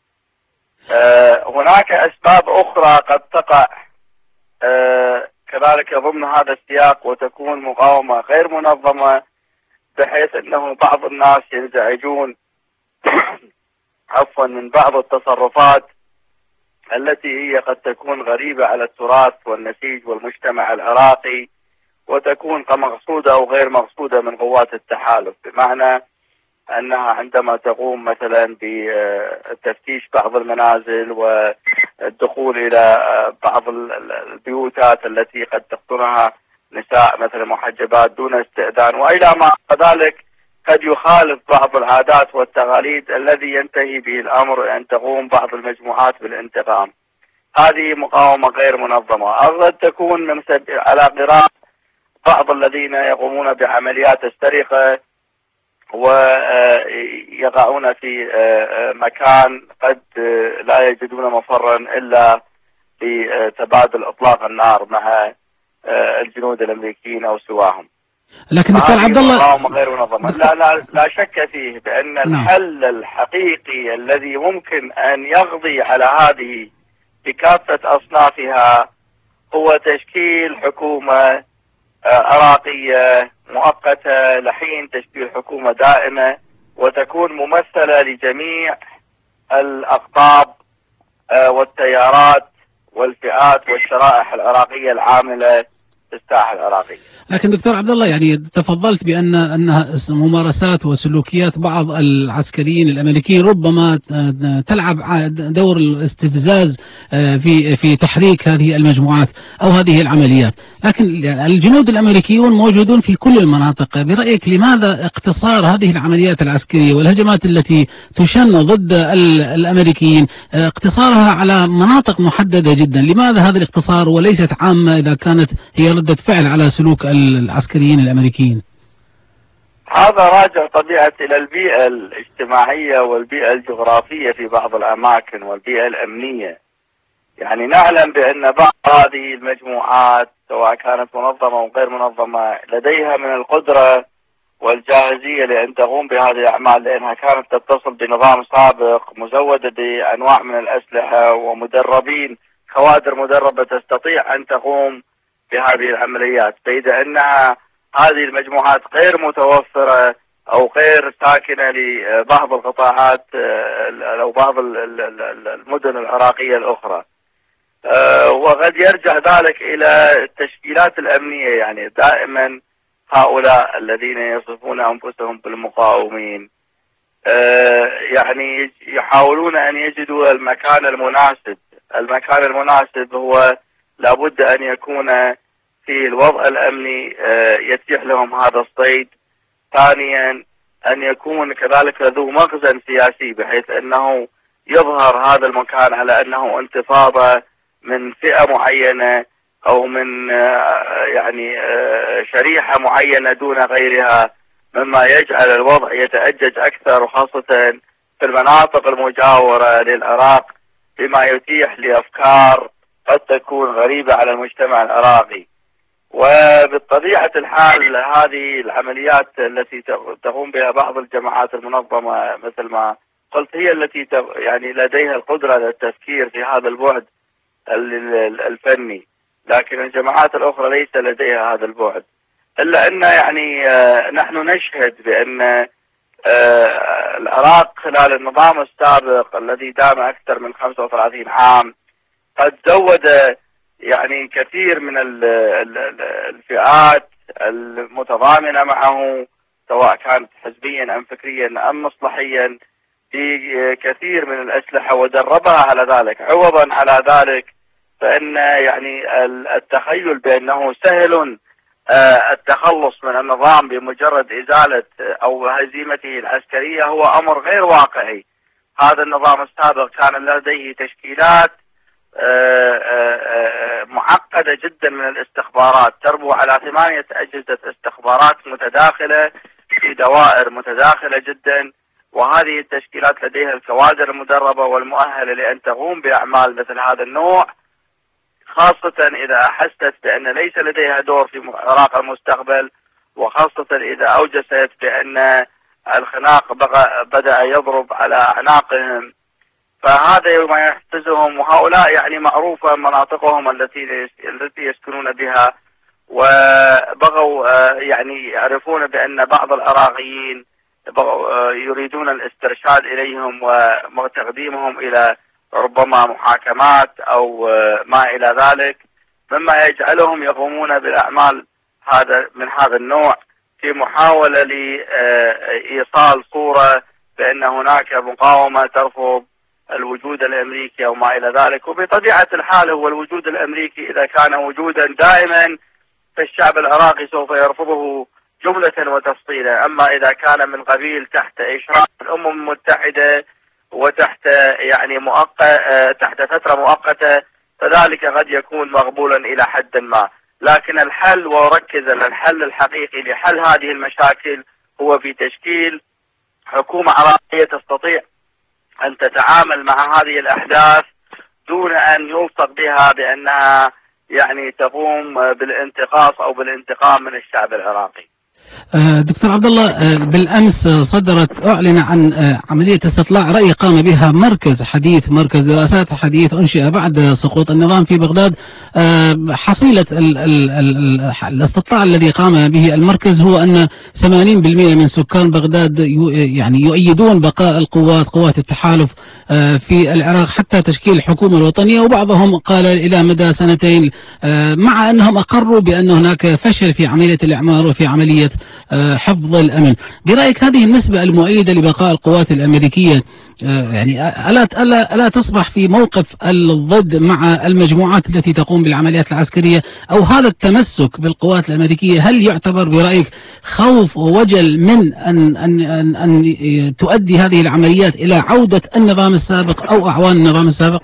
هناك أسباب أخرى قد تقع كذلك ضمن هذا السياق وتكون مقاومة غير منظمة، بحيث أنه بعض الناس ينزعجون عفوا من بعض التصرفات التي هي قد تكون غريبة على التراث والنسيج والمجتمع العراقي، وتكون مقصودة أو غير مقصودة من قوات التحالف. بمعنى أنها عندما تقوم مثلا بتفتيش بعض المنازل والدخول إلى بعض البيوتات التي قد تقطنها نساء مثلا محجبات دون استئذان، وإلى ما ذلك قد يخالف بعض العادات والتقاليد الذي ينتهي به الأمر أن تقوم بعض المجموعات بالانتقام. هذه مقاومة غير منظمة، أو قد تكون من على قراءة بعض الذين يقومون بعمليات السرقة ويقعون في مكان قد لا يجدون مفرا إلا بتبادل إطلاق النار مع الجنود الامريكيين او سواهم. لكن دكتور عبد الله غير منظمة. لا لا لا شك فيه بان الحل الحقيقي الذي ممكن ان يقضي على هذه بكافة اصنافها هو تشكيل حكومة عراقية مؤقتة لحين تشكيل حكومة دائمة وتكون ممثلة لجميع الأقطاب والتيارات والفئات والشرائح العراقية العاملة في الساحة العراقية. لكن دكتور عبد الله يعني تفضلت بأن أنها ممارسات وسلوكيات بعض العسكريين الأمريكيين ربما تلعب دور الاستفزاز في في تحريك هذه المجموعات أو هذه العمليات، لكن الجنود الأمريكيون موجودون في كل المناطق. برأيك لماذا اقتصار هذه العمليات العسكرية والهجمات التي تشن ضد الأمريكيين اقتصارها على مناطق محددة جدا؟ لماذا هذا الاقتصار وليست عامة إذا كانت هي ردة فعل على سلوك العسكريين الأمريكيين؟ هذا راجع طبيعة إلى البيئة الاجتماعية والبيئة الجغرافية في بعض الأماكن والبيئة الأمنية. يعني نعلم بأن بعض هذه المجموعات سواء كانت منظمة أو غير منظمة لديها من القدرة والجاهزية لأن تقوم بهذه الأعمال، لأنها كانت تتصل بنظام سابق مزودة بأنواع من الأسلحة ومدربين، كوادر مدربة تستطيع أن تقوم بهذه العمليات. فإذا أنها هذه المجموعات غير متوفرة أو غير ساكنة لبعض القطاعات أو بعض المدن العراقية الأخرى، وقد يرجع ذلك إلى التشكيلات الأمنية. يعني دائما هؤلاء الذين يصفون أنفسهم بالمقاومين يعني يحاولون أن يجدوا المكان المناسب. المكان المناسب هو لابد أن يكون في الوضع الأمني يتيح لهم هذا الصيد. ثانيا أن يكون كذلك ذو مخزن سياسي بحيث أنه يظهر هذا المكان على أنه انتفاضة من فئة معينة أو من يعني شريحة معينة دون غيرها، مما يجعل الوضع يتأجج أكثر، وخاصة في المناطق المجاورة للعراق بما يتيح لأفكار قد تكون غريبة على المجتمع العراقي. وبطبيعة الحال هذه العمليات التي تقوم بها بعض الجماعات المنظمة مثل ما قلت هي التي يعني لديها القدرة على التفكير في هذا البعد الفني، لكن الجماعات الأخرى ليس لديها هذا البعد. إلا أن يعني نحن نشهد بأن العراق خلال النظام السابق الذي دام أكثر من خمسة وثلاثين عام قد زود يعني كثير من الفئات المتضامنة معه سواء كانت حزبيا أم فكريا أم مصلحيا بكثير من الأسلحة ودربها على ذلك. عوضا على ذلك فإن يعني التخيل بأنه سهل التخلص من النظام بمجرد إزالة أو هزيمته العسكرية هو أمر غير واقعي. هذا النظام السابق كان لديه تشكيلات معقدة جدا من الاستخبارات تربو على ثمانية أجهزة استخبارات متداخلة في دوائر متداخلة جدا، وهذه التشكيلات لديها الكوادر المدربة والمؤهلة لأن تقوم بأعمال مثل هذا النوع، خاصة إذا أحست بأن ليس لديها دور في عراق المستقبل، وخاصة إذا أوجست بأن الخناق بدأ يضرب على أعناقهم. فهذا ما يحتزهم، وهؤلاء يعني معروفة مناطقهم التي التي يسكنون بها، وبغوا يعني يعرفون بأن بعض العراقيين يريدون الاسترشاد إليهم وتقديمهم إلى ربما محاكمات أو ما إلى ذلك، مما يجعلهم يقومون بالأعمال هذا من هذا النوع في محاولة لإيصال صورة بأن هناك مقاومة ترفض الوجود الأمريكي أو ما إلى ذلك. وبطبيعة الحال هو الوجود الأمريكي إذا كان وجودا دائما فالشعب العراقي سوف يرفضه جملة وتفصيلا، أما إذا كان من قبيل تحت إشراف الأمم المتحدة وتحت يعني مؤقت تحت فترة مؤقتة فذلك قد يكون مقبولا إلى حد ما. لكن الحل، وأركز على الحل الحقيقي لحل هذه المشاكل، هو في تشكيل حكومة عراقية تستطيع أن تتعامل مع هذه الأحداث دون أن يلصق بها بأنها يعني تقوم بالانتقاص أو بالانتقام من الشعب العراقي. دكتور عبد الله، بالأمس صدرت أعلن عن عملية استطلاع رأي قام بها مركز حديث مركز دراسات حديث أنشئ بعد سقوط النظام في بغداد. حصيلة ال ال ال الاستطلاع الذي قام به المركز هو أن ثمانين بالمئة من سكان بغداد يعني يؤيدون بقاء القوات قوات التحالف في العراق حتى تشكيل الحكومة الوطنية، وبعضهم قال إلى مدى سنتين، مع أنهم أقروا بأن هناك فشل في عملية الإعمار وفي عملية حفظ الأمن. برأيك هذه النسبة المؤيدة لبقاء القوات الأمريكية يعني ألا ألا ألا تصبح في موقف الضد مع المجموعات التي تقوم بالعمليات العسكرية، أو هذا التمسك بالقوات الأمريكية هل يعتبر برأيك خوف ووجل من أن أن أن, أن تؤدي هذه العمليات إلى عودة النظام السابق أو أعوان النظام السابق؟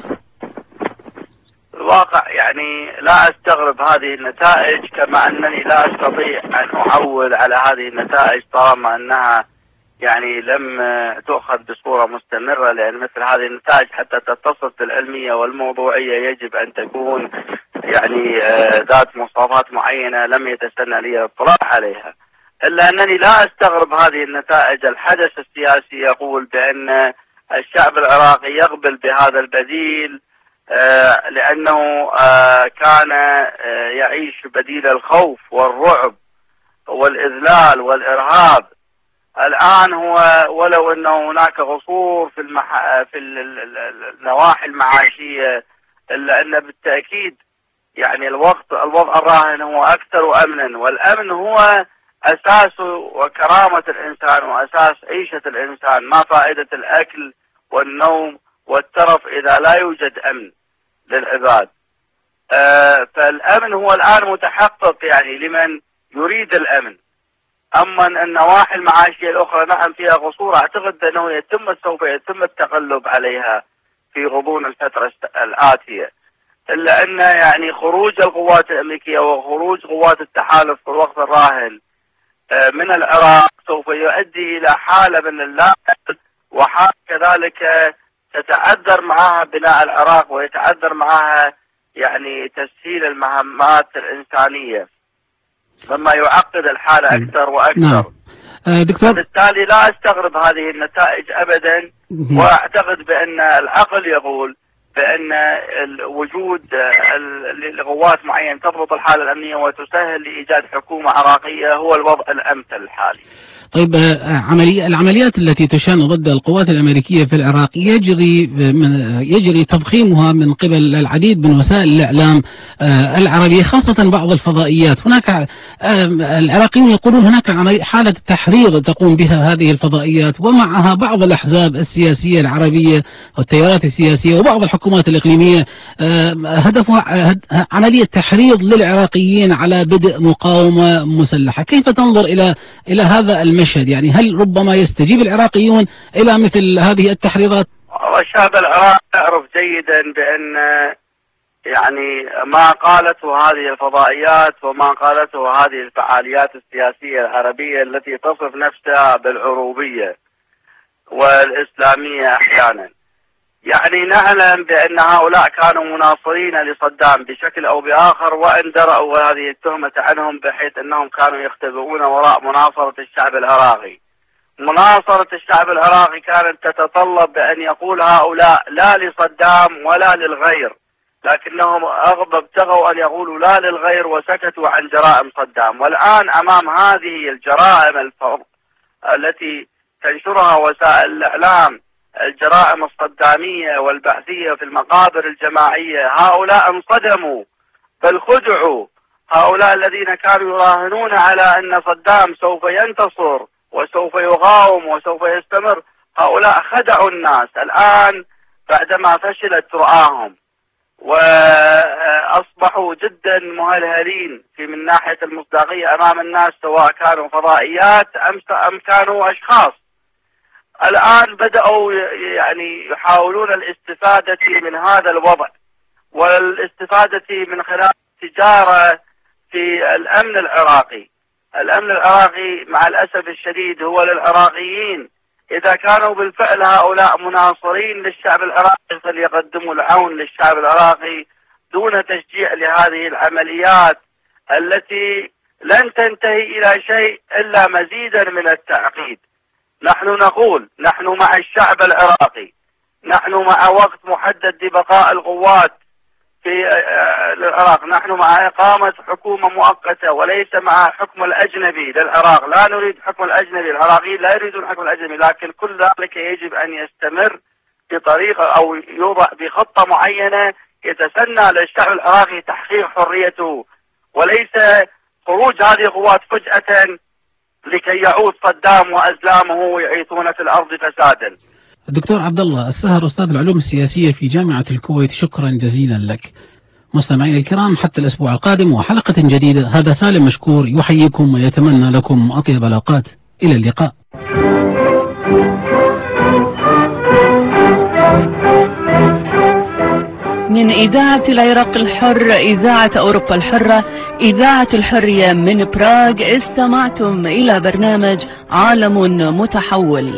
الواقع يعني لا أستغرب هذه النتائج، كما أنني لا أستطيع أن أعول على هذه النتائج طالما أنها يعني لم تؤخذ بصورة مستمرة، لأن مثل هذه النتائج حتى تتصل بالعلمية والموضوعية يجب أن تكون يعني ذات مواصفات معينة لم يتسنى لي الاطلاع عليها. إلا أنني لا أستغرب هذه النتائج. الحدث السياسي يقول بأن الشعب العراقي يقبل بهذا البديل آه لأنه آه كان آه يعيش بديل الخوف والرعب والإذلال والإرهاب. الآن هو ولو أنه هناك قصور في المح... في النواحي المعاشية، إلا أن بالتأكيد يعني الوقت الوضع الراهن هو أكثر أمنا، والأمن هو أساس وكرامة الإنسان وأساس عيشة الإنسان. ما فائدة الأكل والنوم والترف إذا لا يوجد أمن للعباد؟ آه فالأمن هو الآن متحقق يعني لمن يريد الأمن. أما النواحي المعاشية الأخرى نعم فيها قصور، أعتقد أنه يتم سوف يتم التغلب عليها في غضون الفترة الآتية. إلا أن يعني خروج القوات الأمريكية وخروج قوات التحالف في الوقت الراهن آه من العراق سوف يؤدي إلى حالة من اللعب، وحالة كذلك تتعذر معها بناء العراق ويتعذر معها يعني تسهيل المهمات الإنسانية، مما يعقد الحالة أكثر وأكثر. نعم. دكتور، بالتالي لا أستغرب هذه النتائج أبدا، وأعتقد بأن العقل يقول بأن وجود لقوات معينة تضبط الحالة الأمنية وتسهل لإيجاد حكومة عراقية هو الوضع الأمثل الحالي. طيب، عملية العمليات التي تشن ضد القوات الأمريكية في العراق يجري من يجري تضخيمها من قبل العديد من وسائل الإعلام العربية، خاصة بعض الفضائيات. هناك العراقيون يقولون هناك حالة تحريض تقوم بها هذه الفضائيات، ومعها بعض الأحزاب السياسية العربية والتيارات السياسية وبعض الحكومات الإقليمية هدفها عملية تحريض للعراقيين على بدء مقاومة مسلحة. كيف تنظر إلى إلى هذا المشهد؟ يعني هل ربما يستجيب العراقيون إلى مثل هذه التحريضات؟ الشعب العراقي يعرف جيدا بأن يعني ما قالته هذه الفضائيات وما قالته هذه الفعاليات السياسية العربية التي تصف نفسها بالعروبية والإسلامية أحيانا، يعني نعلم بأن هؤلاء كانوا مناصرين لصدام بشكل أو بآخر، وإن درأوا هذه التهمة عنهم بحيث أنهم كانوا يختبئون وراء مناصرة الشعب العراقي. مناصرة الشعب العراقي كانت تتطلب بأن يقول هؤلاء لا لصدام ولا للغير، لكنهم ابتغوا أن يقولوا لا للغير وسكتوا عن جرائم صدام. والآن أمام هذه الجرائم الفرق التي تنشرها وسائل الإعلام، الجرائم الصدامية والبعثية في المقابر الجماعية، هؤلاء انصدموا بل خدعوا. هؤلاء الذين كانوا يراهنون على أن صدام سوف ينتصر وسوف يقاوم وسوف يستمر، هؤلاء خدعوا الناس الآن بعدما فشلت رؤاهم، وأصبحوا جدا مهلهلين في من ناحية المصداقية أمام الناس، سواء كانوا فضائيات أم كانوا أشخاص. الآن بدأوا يعني يحاولون الاستفادة من هذا الوضع والاستفادة من خلال التجارة في الأمن العراقي. الأمن العراقي مع الأسف الشديد هو للعراقيين. إذا كانوا بالفعل هؤلاء مناصرين للشعب العراقي فليقدموا العون للشعب العراقي دون تشجيع لهذه العمليات التي لن تنتهي إلى شيء إلا مزيدا من التعقيد. نحن نقول نحن مع الشعب العراقي، نحن مع وقت محدد لبقاء القوات في العراق، نحن مع إقامة حكومة مؤقتة وليس مع حكم الأجنبي للعراق. لا نريد حكم الأجنبي، العراقيين لا يريدون حكم الأجنبي، لكن كل ذلك يجب أن يستمر بطريقة أو يوضع بخطة معينة يتسنى للشعب العراقي تحقيق حريته، وليس خروج هذه القوات فجأة لكي يعود صدام وأزلامه ويعيثون في الأرض فسادا. الدكتور عبد الله السهر، أستاذ العلوم السياسية في جامعة الكويت، شكرا جزيلا لك. مستمعين الكرام، حتى الأسبوع القادم وحلقة جديدة، هذا سالم مشكور يحييكم ويتمنى لكم أطيب الأوقات. إلى اللقاء. من إذاعة العراق الحر، إذاعة أوروبا الحرة، إذاعة الحرية من براغ، استمعتم إلى برنامج عالم متحول.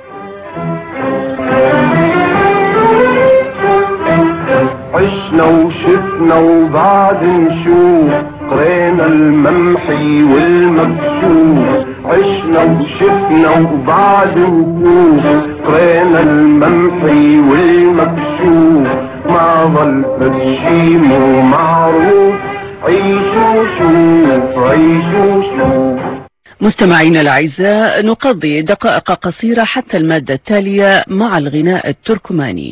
عشنا وشفنا وبعد نشوف، قرينا الممحي والمكشوف. عشنا وشفنا وبعد نشوف، قرينا الممحي والمكشوف. ما ظل فدشي مو معروف، عيشوا شوف عيشوا شوف. مستمعينا الأعزاء، نقضي دقائق قصيرة حتى المادة التالية مع الغناء التركماني.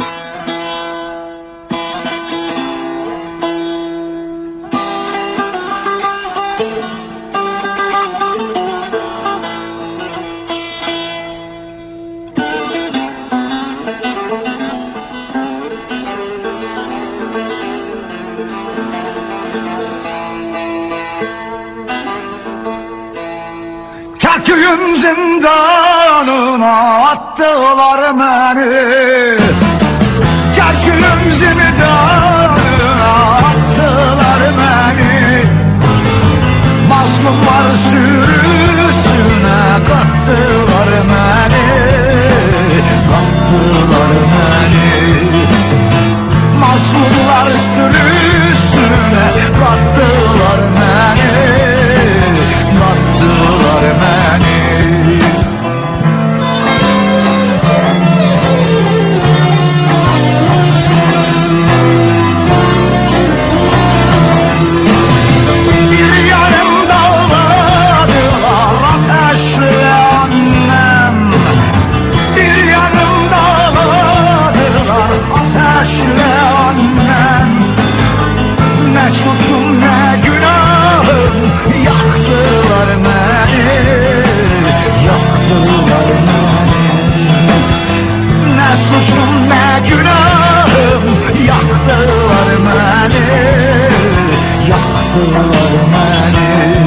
Köyüm zindanına attılar beni, Köyüm zindanına attılar beni. Mazlumlar sürüsüne kattılar beni, kattılar beni. Mazlumlar sürüsüne kattılar beni, kattılar beni. Bir yarım dağladılar ateşle annem, bir yarım dağladılar ateşle annem. Ne suçum ne günahım, yaktılar beni, yaktılar beni. Ne suçum ne günahım, yaktılar beni, yaktılar beni.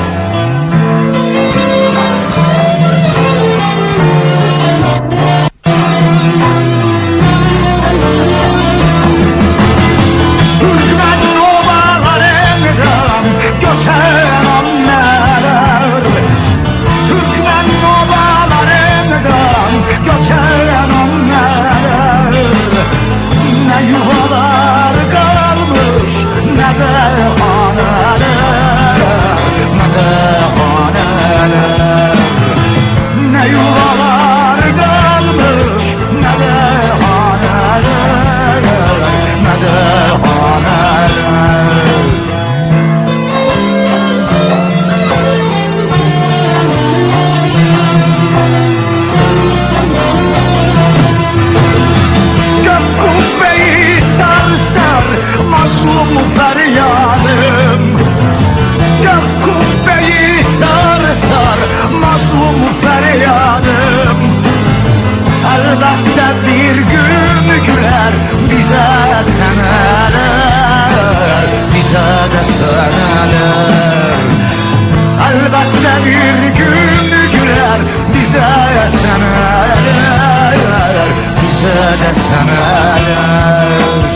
Hükmen obalarımdan göçen anneler, hükmen obalarımdan göçen anneler. Ne yuvalar kalmış ne de haneler, ne de haneler. Ne yuvalar kalmış ne de haneler, ne de haneler. Gök kubbeyi sarsar mazlum feryadım, Gök kubbeyi sarsar mazlum feryadım. Elbette bir gün güler bize seneler, bize de seneler. Elbette bir gün güler bize seneler, bize de seneler.